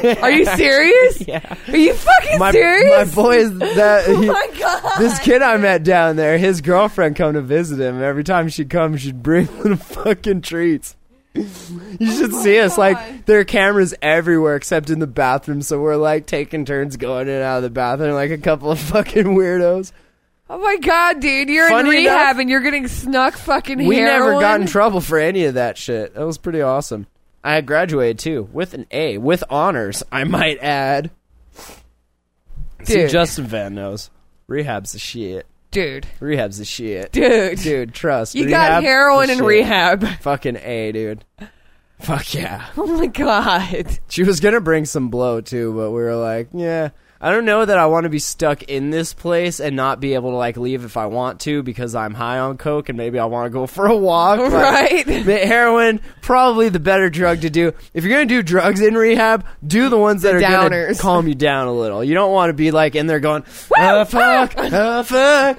Are you serious? Yeah. Are you fucking My, serious? my boy is that. Oh he- my god. This kid I met down there, his girlfriend come to visit him. Every time she'd come, she'd bring little fucking treats. You should see us. Like, there are cameras everywhere except in the bathroom, so we're like taking turns going in and out of the bathroom like a couple of fucking weirdos. Oh my god, dude. You're Funny in rehab enough, and you're getting snuck fucking We heroin? never got in trouble for any of that shit. That was pretty awesome. I had graduated too, with an A, with honors, I might add. See, Dude. Justin Van knows. Rehab's the shit. Dude. Rehab's the shit. Dude. Dude, trust. You Rehab, got heroin the in shit. rehab. Fucking A, dude. Fuck yeah. Oh my god. She was gonna bring some blow too, but we were like, yeah. I don't know that I want to be stuck in this place and not be able to like leave if I want to because I'm high on coke and maybe I want to go for a walk. but- Right? but heroin, probably the better drug to do. If you're gonna do drugs in rehab, do the ones that The are gonna downers. calm you down a little. You don't want to be like in there going, oh fuck, oh fuck,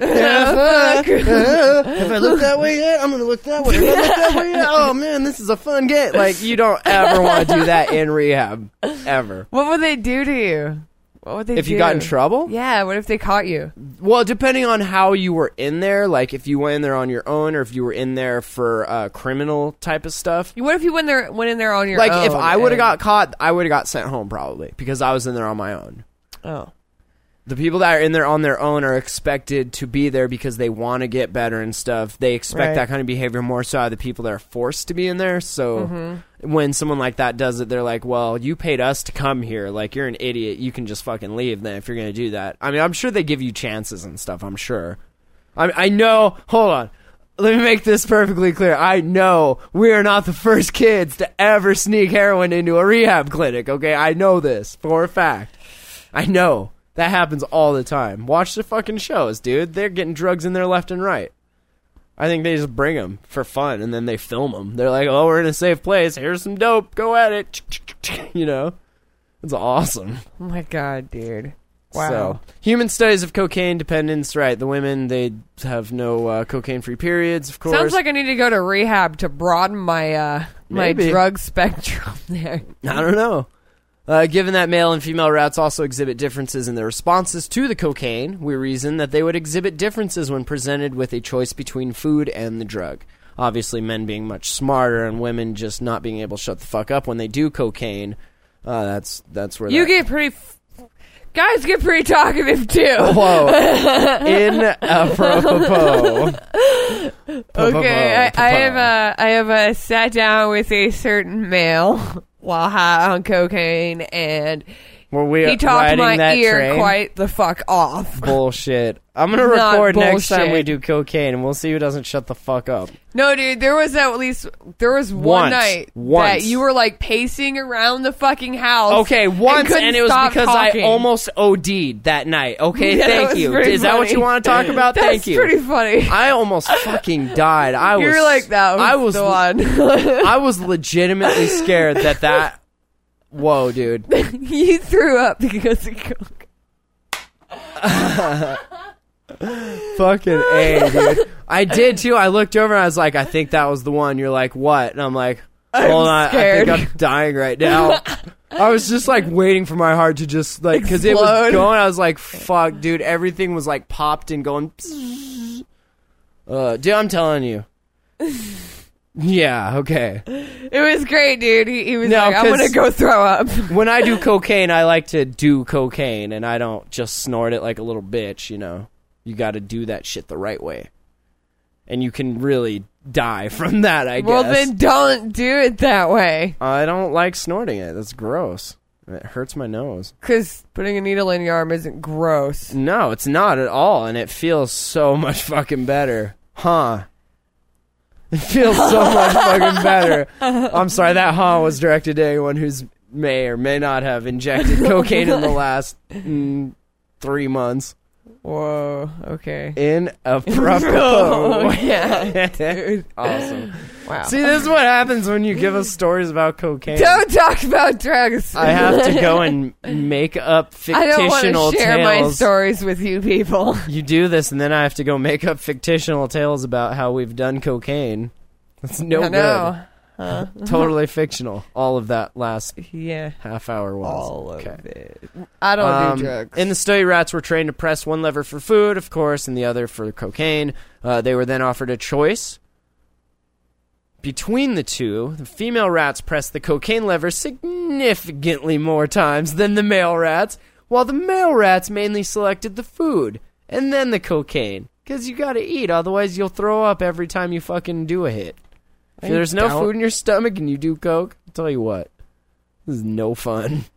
oh fuck. uh, If I look that way yet, I'm gonna look that way. If I look that way yet, oh man, this is a fun game. Like you don't ever want to do that in rehab, ever. What would they do to you? What would they If do? you got in trouble? Yeah, what if they caught you? Well, depending on how you were in there, like if you went in there on your own or if you were in there for uh, criminal type of stuff. What if you went there went in there on your Like own? if I would have and- got caught, I would have got sent home probably because I was in there on my own. Oh. The people that are in there on their own are expected to be there because they want to get better and stuff. They expect Right. that kind of behavior more so out of the people that are forced to be in there. So Mm-hmm. when someone like that does it, they're like, well, you paid us to come here. Like, you're an idiot. You can just fucking leave then if you're going to do that. I mean, I'm sure they give you chances and stuff. I'm sure. I, I know. Hold on. Let me make this perfectly clear. I know we are not the first kids to ever sneak heroin into a rehab clinic, okay? I know this for a fact. I know. That happens all the time. Watch the fucking shows, dude. They're getting drugs in there left and right. I think they just bring them for fun, and then they film them. They're like, oh, we're in a safe place. Here's some dope. Go at it. You know? It's awesome. Oh my god, dude. Wow. So, human studies of cocaine dependence, right. The women, they have no uh, cocaine-free periods, of course. Sounds like I need to go to rehab to broaden my uh my Maybe. drug spectrum there. I don't know. Uh, given that male and female rats also exhibit differences in their responses to the cocaine, we reason that they would exhibit differences when presented with a choice between food and the drug. Obviously, men being much smarter and women just not being able to shut the fuck up when they do cocaine. Uh, that's that's where You that... get pretty f- guys get pretty talkative too. Whoa. In apropos. Okay, I, I have uh, I have uh, sat down with a certain male while high on cocaine, and Were we he talked riding my that ear train? quite the fuck off. Bullshit. I'm gonna Not record next time we bullshit. do cocaine, and we'll see who doesn't shut the fuck up. No, dude, there was at least there was one Once. night Once. that you were like pacing around the fucking house. Okay, once, couldn't and it was stop because talking. I almost O D'd that night. Okay, Yeah, that thank was you. pretty Is that what funny. you want to talk about? That's Thank you. pretty funny. I almost fucking died. I You was were like that. Was I was the one. I was legitimately scared that that. Whoa, dude. You threw up because of coke. Fucking A, dude. I did too. I looked over and I was like, I think that was the one. You're like, what? And I'm like, hold on. scared. I think I'm dying right now. I was just like waiting for my heart to just like, because it was Explode. going. I was like, fuck, dude. Everything was like popped and going. Uh, dude, I'm telling you. Yeah, okay. It was great, dude. He, he was No, like, I'm 'cause- gonna go throw up. When I do cocaine, I like to do cocaine, and I don't just snort it like a little bitch, you know. You got to do that shit the right way. And you can really die from that, I guess. Well, then don't do it that way. I don't like snorting it. That's gross. It hurts my nose. Because putting a needle in your arm isn't gross. No, it's not at all, and it feels so much fucking better. Huh. It feels so much fucking better. I'm sorry, that huh was directed to anyone who's may or may not have injected cocaine in the last mm, three months. Whoa, okay. In a proper Oh, yeah. Awesome. Wow. See, this is what happens when you give us stories about cocaine. Don't talk about drugs. I have to go and make up I don't fictional want to share my tales. stories with you people. You do this, and then I have to go make up fictional tales about how we've done cocaine. That's no I know. good. Huh? Totally fictional. All of that last Yeah. half hour was. All of Okay. it. I don't Um, do drugs. In the study, rats were trained to press one lever for food, of course, and the other for cocaine. Uh, they were then offered a choice between the two. The female rats pressed the cocaine lever significantly more times than the male rats, while the male rats mainly selected the food and then the cocaine. Because you gotta eat, otherwise you'll throw up every time you fucking do a hit. If I there's no don't. food in your stomach and you do coke, I'll tell you what, this is no fun.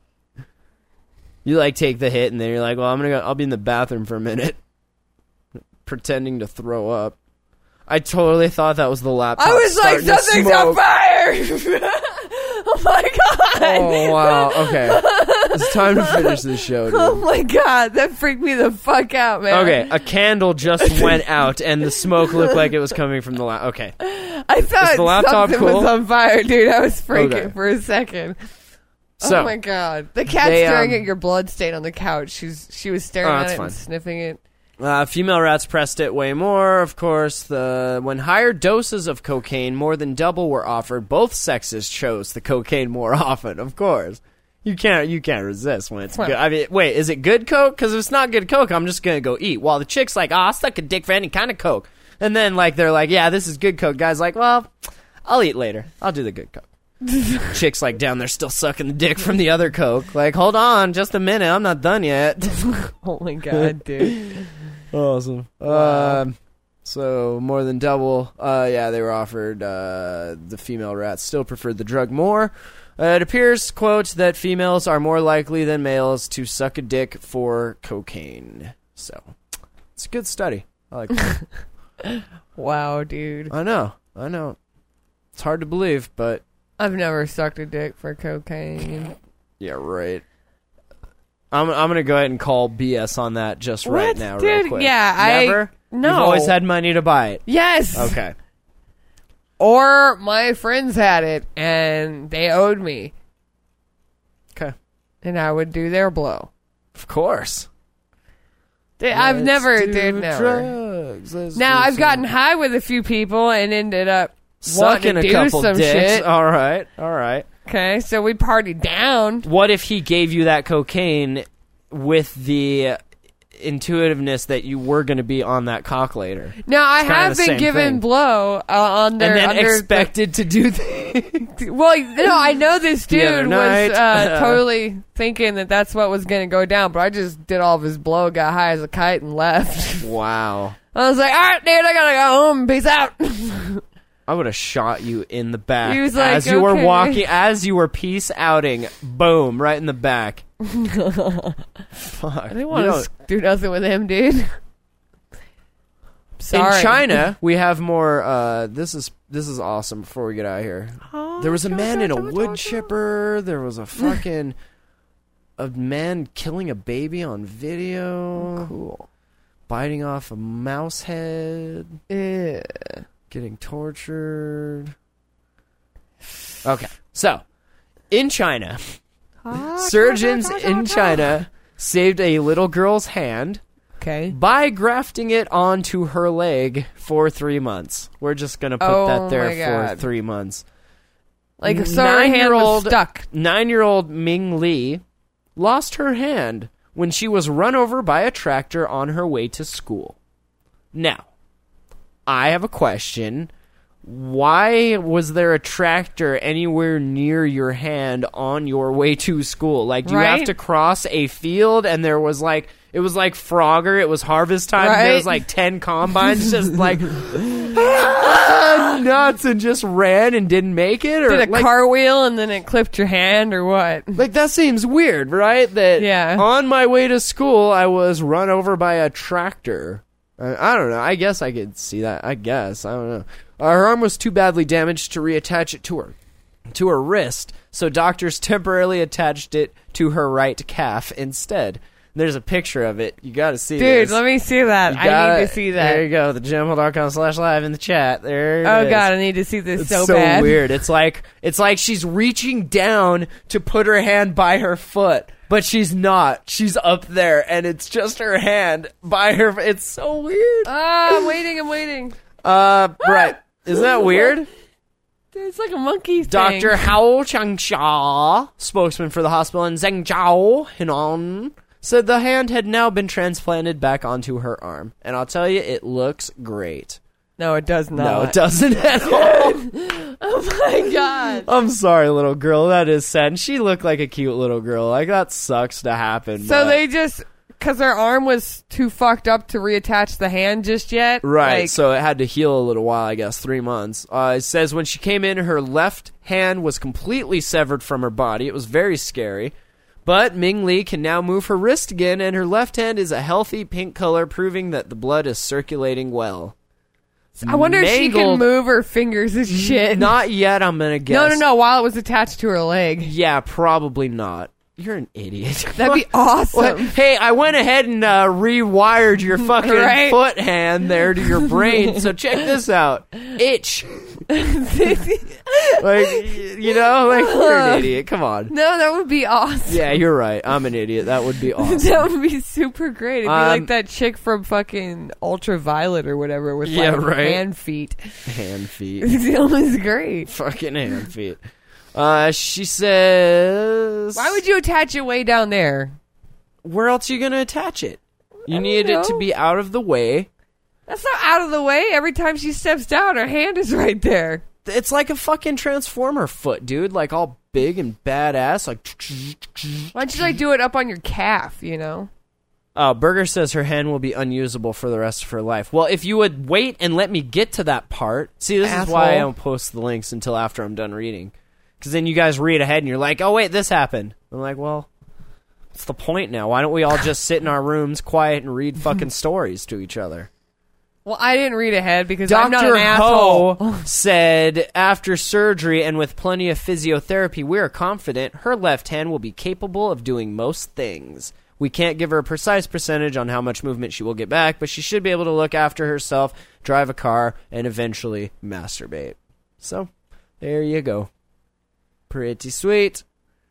You like take the hit and then you're like, well, I'm gonna go, I'll be in the bathroom for a minute, pretending to throw up. I totally thought that was the laptop. I was like, starting to something's smoke. on fire! Oh my god! Oh wow. Okay, it's time to finish this show, Oh dude. my god, that freaked me the fuck out, man. Okay, a candle just went out and the smoke looked like it was coming from the lap. Okay, I thought Is the laptop something cool? was on fire, dude. I was freaking Okay. for a second. so oh my god, the cat's they, staring um, at your blood stain on the couch. She's she was staring Oh, at that's it fine. and sniffing it. Uh, female rats pressed it way more, of course. The when higher doses of cocaine, more than double, were offered, both sexes chose the cocaine more often. Of course, you can't you can't resist when it's Well- good. I mean, wait, is it good coke? Because if it's not good coke, I'm just gonna go eat. While the chick's like, oh, I'll suck a dick for any kind of coke, and then like they're like, yeah, this is good coke. Guys like, well, I'll eat later. I'll do the good coke. Chick's like down there still sucking the dick from the other coke. Like, hold on, just a minute, I'm not done yet. Oh my god, dude. Awesome. Um, so more than double. Uh, yeah, they were offered. Uh, the female rats still preferred the drug more. Uh, it appears, quote, that females are more likely than males to suck a dick for cocaine. So it's a good study. I like that. Wow, dude. I know. I know. It's hard to believe, but I've never sucked a dick for cocaine. yeah, right. I'm I'm gonna go ahead and call B S on that just right What? now, Dude, real quick. yeah, I- Never? no. You've always had money to buy it. Yes. Okay. Or my friends had it and they owed me, Okay. and I would do their blow. Of course. Dude, I've Let's never, do dude, never. drugs. Let's Now do I've some- gotten high with a few people and ended up sucking wanting to a do couple some dicks. shit. All right, all right. Okay, so we partied down. What if he gave you that cocaine with the intuitiveness that you were going to be on that cock later, Now I kinda have the been same given thing. blow uh, on their and then under expected to do things? the, well, no, I know this The other dude night, was uh, totally thinking that that's what was going to go down, but I just did all of his blow, got high as a kite, and left. Wow. I was like, all right, dude, I gotta go home. Peace out. I would have shot you in the back He was like, as you were okay. walking, as you were peace outing. Boom, right in the back. Fuck. I didn't You want know, to do nothing with him, dude. Sorry. in China, we have more. Uh, this is this is awesome. Before we get out of here, Oh, there was a man in a don't, wood don't, chipper. There was a fucking a man killing a baby on video. Cool. Biting off a mouse head. Ew. Getting tortured. Okay, so in China, surgeons in China saved a little girl's hand Okay. by grafting it onto her leg for three months. We're just gonna put Oh that there my for God. three months. Like, so her hand was Nine-year-old- stuck. Nine-year-old Ming Li lost her hand when she was run over by a tractor on her way to school. Now, I have a question. Why was there a tractor anywhere near your hand on your way to school? Like, do you have Right? to cross a field and there was like, it was like Frogger, it was harvest time, and there Right? was like ten combines just like, ah, nuts, and just ran and didn't make it? Or Did a like, cartwheel and then it clipped your hand or what? like, that seems weird, right? That Yeah. on my way to school, I was run over by a tractor. I, I don't know. I guess I could see that. I guess. I don't know. Uh, her arm was too badly damaged to reattach it to her, to her wrist, so doctors temporarily attached it to her right calf instead. There's a picture of it. You got to see Dude, this. let me see that. You I gotta- need to see that. There you go. The gemhole dot com slash live in the chat. There it Oh is. god, I need to see this It's so, so, bad. weird. It's like it's like she's reaching down to put her hand by her foot, but she's not. She's up there, and it's just her hand by her. It's so weird. Ah, I'm waiting, I'm waiting. Uh, right? Isn't that weird? It's like a monkey thing. Doctor Hao Changsha, spokesman for the hospital in Zhengzhou, Henan, said the hand had now been transplanted back onto her arm. And I'll tell you, it looks great. No, it does not. No, it doesn't at all. Oh my god. I'm sorry, little girl. That is sad. And she looked like a cute little girl. Like, that sucks to happen. So but... they just, because her arm was too fucked up to reattach the hand just yet? Right, Like, so it had to heal a little while, I guess, three months. Uh, it says when she came in, her left hand was completely severed from her body. It was very scary. But Ming Li can now move her wrist again, and her left hand is a healthy pink color, proving that the blood is circulating well. I wonder if she can Mangled- move her fingers and shit. Not yet, I'm going to guess. No, no, no, while it was attached to her leg. Yeah, probably not. You're an idiot. That'd be awesome. What? Hey, I went ahead and uh, rewired your fucking Right? foot hand there to your brain, so check this out. Itch. Like, you know, like, you're an idiot. Come on. No, that would be awesome. Yeah, you're right. I'm an idiot. That would be awesome. That would be super great. It'd be Um, like that chick from fucking Ultraviolet or whatever with Yeah, like right. hand feet. Hand feet. It was great. Fucking hand feet. Uh, she says... Why would you attach it way down there? Where else are you going to attach it? You I need don't it to know. be out of the way. That's not out of the way. Every time she steps down, her hand is right there. It's like a fucking Transformer foot, dude. Like, all big and badass. Like... Why don't you like do it up on your calf, you know? Uh, Berger says her hand will be unusable for the rest of her life. Well, if you would wait and let me get to that part... See, this is why I Asshole. don't post the links until after I'm done reading. Because then you guys read ahead and you're like, oh, wait, this happened. I'm like, well, what's the point now? Why don't we all just sit in our rooms quiet and read fucking stories to each other? Well, I didn't read ahead because I'm not Doctor an asshole. Ho said, after surgery and with plenty of physiotherapy, we are confident her left hand will be capable of doing most things. We can't give her a precise percentage on how much movement she will get back, but she should be able to look after herself, drive a car, and eventually masturbate. So, there you go. Pretty sweet.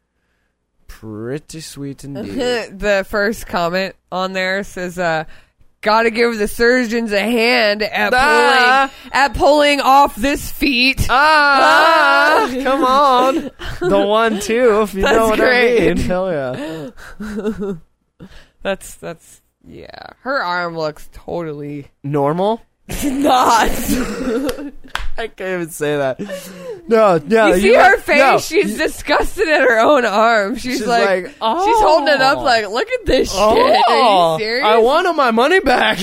Pretty sweet indeed. The first comment on there says, uh, gotta give the surgeons a hand at Ah. pulling at pulling off this feat. Ah, come on. The one, too, if you That's know what great. I mean. Hell yeah. That's that's yeah. Her arm looks totally Normal? not. I can't even say that. No, no. You see you- her face? no. She's disgusted at her own arm. She's, She's like, like, oh. she's holding it up like, look at this shit. Are Oh, you serious? I wanted my money back.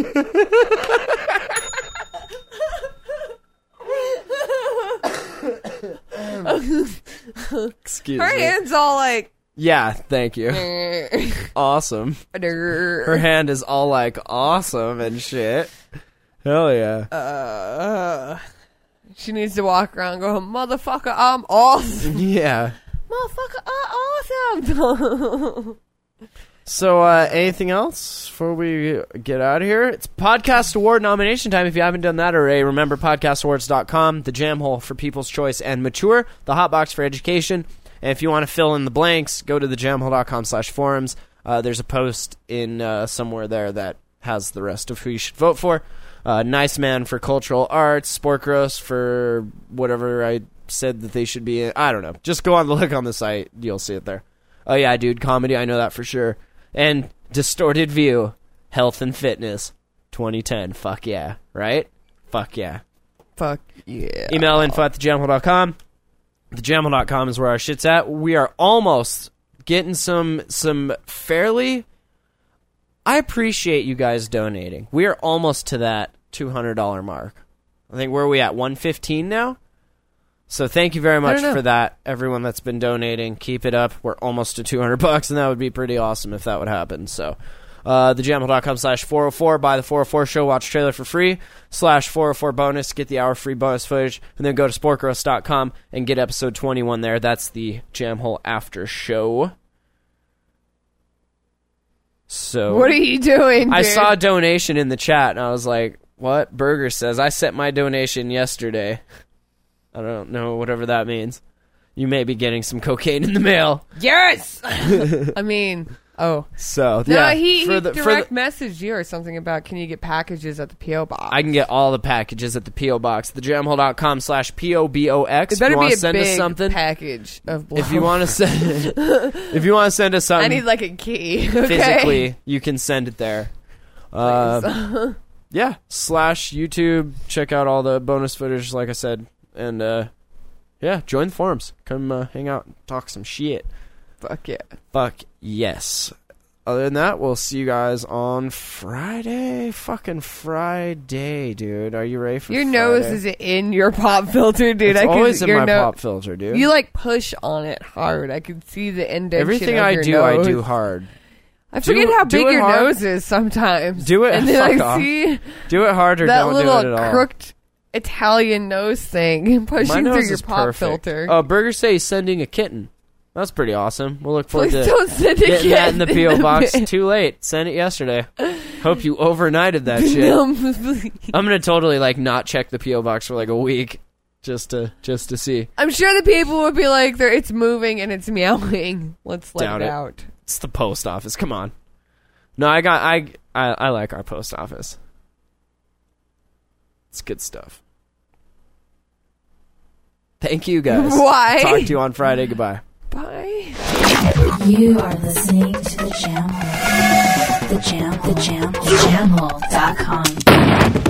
Excuse Her me. hand's all like, Yeah, thank you. Awesome. Her hand is all like awesome and shit. Hell yeah. uh, she needs to walk around going, motherfucker, I'm awesome. Yeah. Motherfucker, I'm awesome. So, uh, anything else before we get out of here? It's Podcast Award nomination time. If you haven't done that already, remember podcast awards dot com, the jam hole for People's Choice and Mature, the hot box for education. And if you want to fill in the blanks, go to the jam hole dot com slash forums. Uh, there's a post in uh, somewhere there that has the rest of who you should vote for. Uh, Nice Man for Cultural Arts, Sport Gross for whatever I said that they should be in. I don't know. Just go on the look on the site. You'll see it there. Oh, yeah, dude. Comedy, I know that for sure. And Distorted View, Health and Fitness, twenty ten. Fuck yeah. Right? Fuck yeah. Fuck yeah. Email info at the jam hole dot com. the jam hole dot com is where our shit's at. We are almost getting some some fairly... I appreciate you guys donating. We are almost to that two hundred dollars mark. I think, where are we at? one fifteen now? So thank you very much don't know. for that, everyone that's been donating. Keep it up. We're almost to two hundred bucks, and that would be pretty awesome if that would happen. So, uh, the jam hole dot com slash four oh four. Buy the four oh four show. Watch trailer for free. Slash four oh four bonus. Get the hour free bonus footage. And then go to sport gross dot com and get episode twenty-one there. That's the Jam Hole after show. So, What are you doing, I dude? saw a donation in the chat, and I was like, what? Burger says, I sent my donation yesterday. I don't know, whatever that means. You may be getting some cocaine in the mail. Yes! I mean, Oh. So No, yeah, he, for he the, for direct the, messaged you or something about can you get packages at the P O box? I can get all the packages at the P O box, the jam hole dot com slash P O B O X. It better if you be want a to send big us something, package of blow. if you want to send, if you want to send us something, I need like a key. Okay? physically, you can send it there. Uh, yeah, slash YouTube. Check out all the bonus footage, like I said, and uh, yeah, join the forums. Come uh, hang out, and talk some shit. Fuck yeah. Fuck yes. Other than that, we'll see you guys on Friday. Fucking Friday, dude. Are you ready for Your Friday? nose is in your pop filter, dude. It's I can, always in your my no- pop filter, dude. You like push on it hard. I can see the indentation Everything of I your do, nose. I do hard. I forget Do- how do big it your hard. nose is sometimes. Do it- and then fuck I off. see Do it hard or that don't little do it at all. crooked Italian nose thing pushing My nose through your is pop perfect. filter. Oh, Burger say he's sending a kitten. That's pretty awesome. We'll look forward Please to don't send it getting that in the P O in box. the- Too late. Sent it yesterday. Hope you overnighted that shit. No, please. I'm gonna totally like not check the P O box for like a week, just to just to see. I'm sure the people would be like, "There, it's moving and it's meowing. Let's let Doubt it it. out." It's the post office. Come on. No, I got I I, I like our post office. It's good stuff. Thank you guys. Why? Talk to you on Friday. Goodbye. Bye. You are listening to the Jam Hole. The Jam, the Jam, jam hole dot com.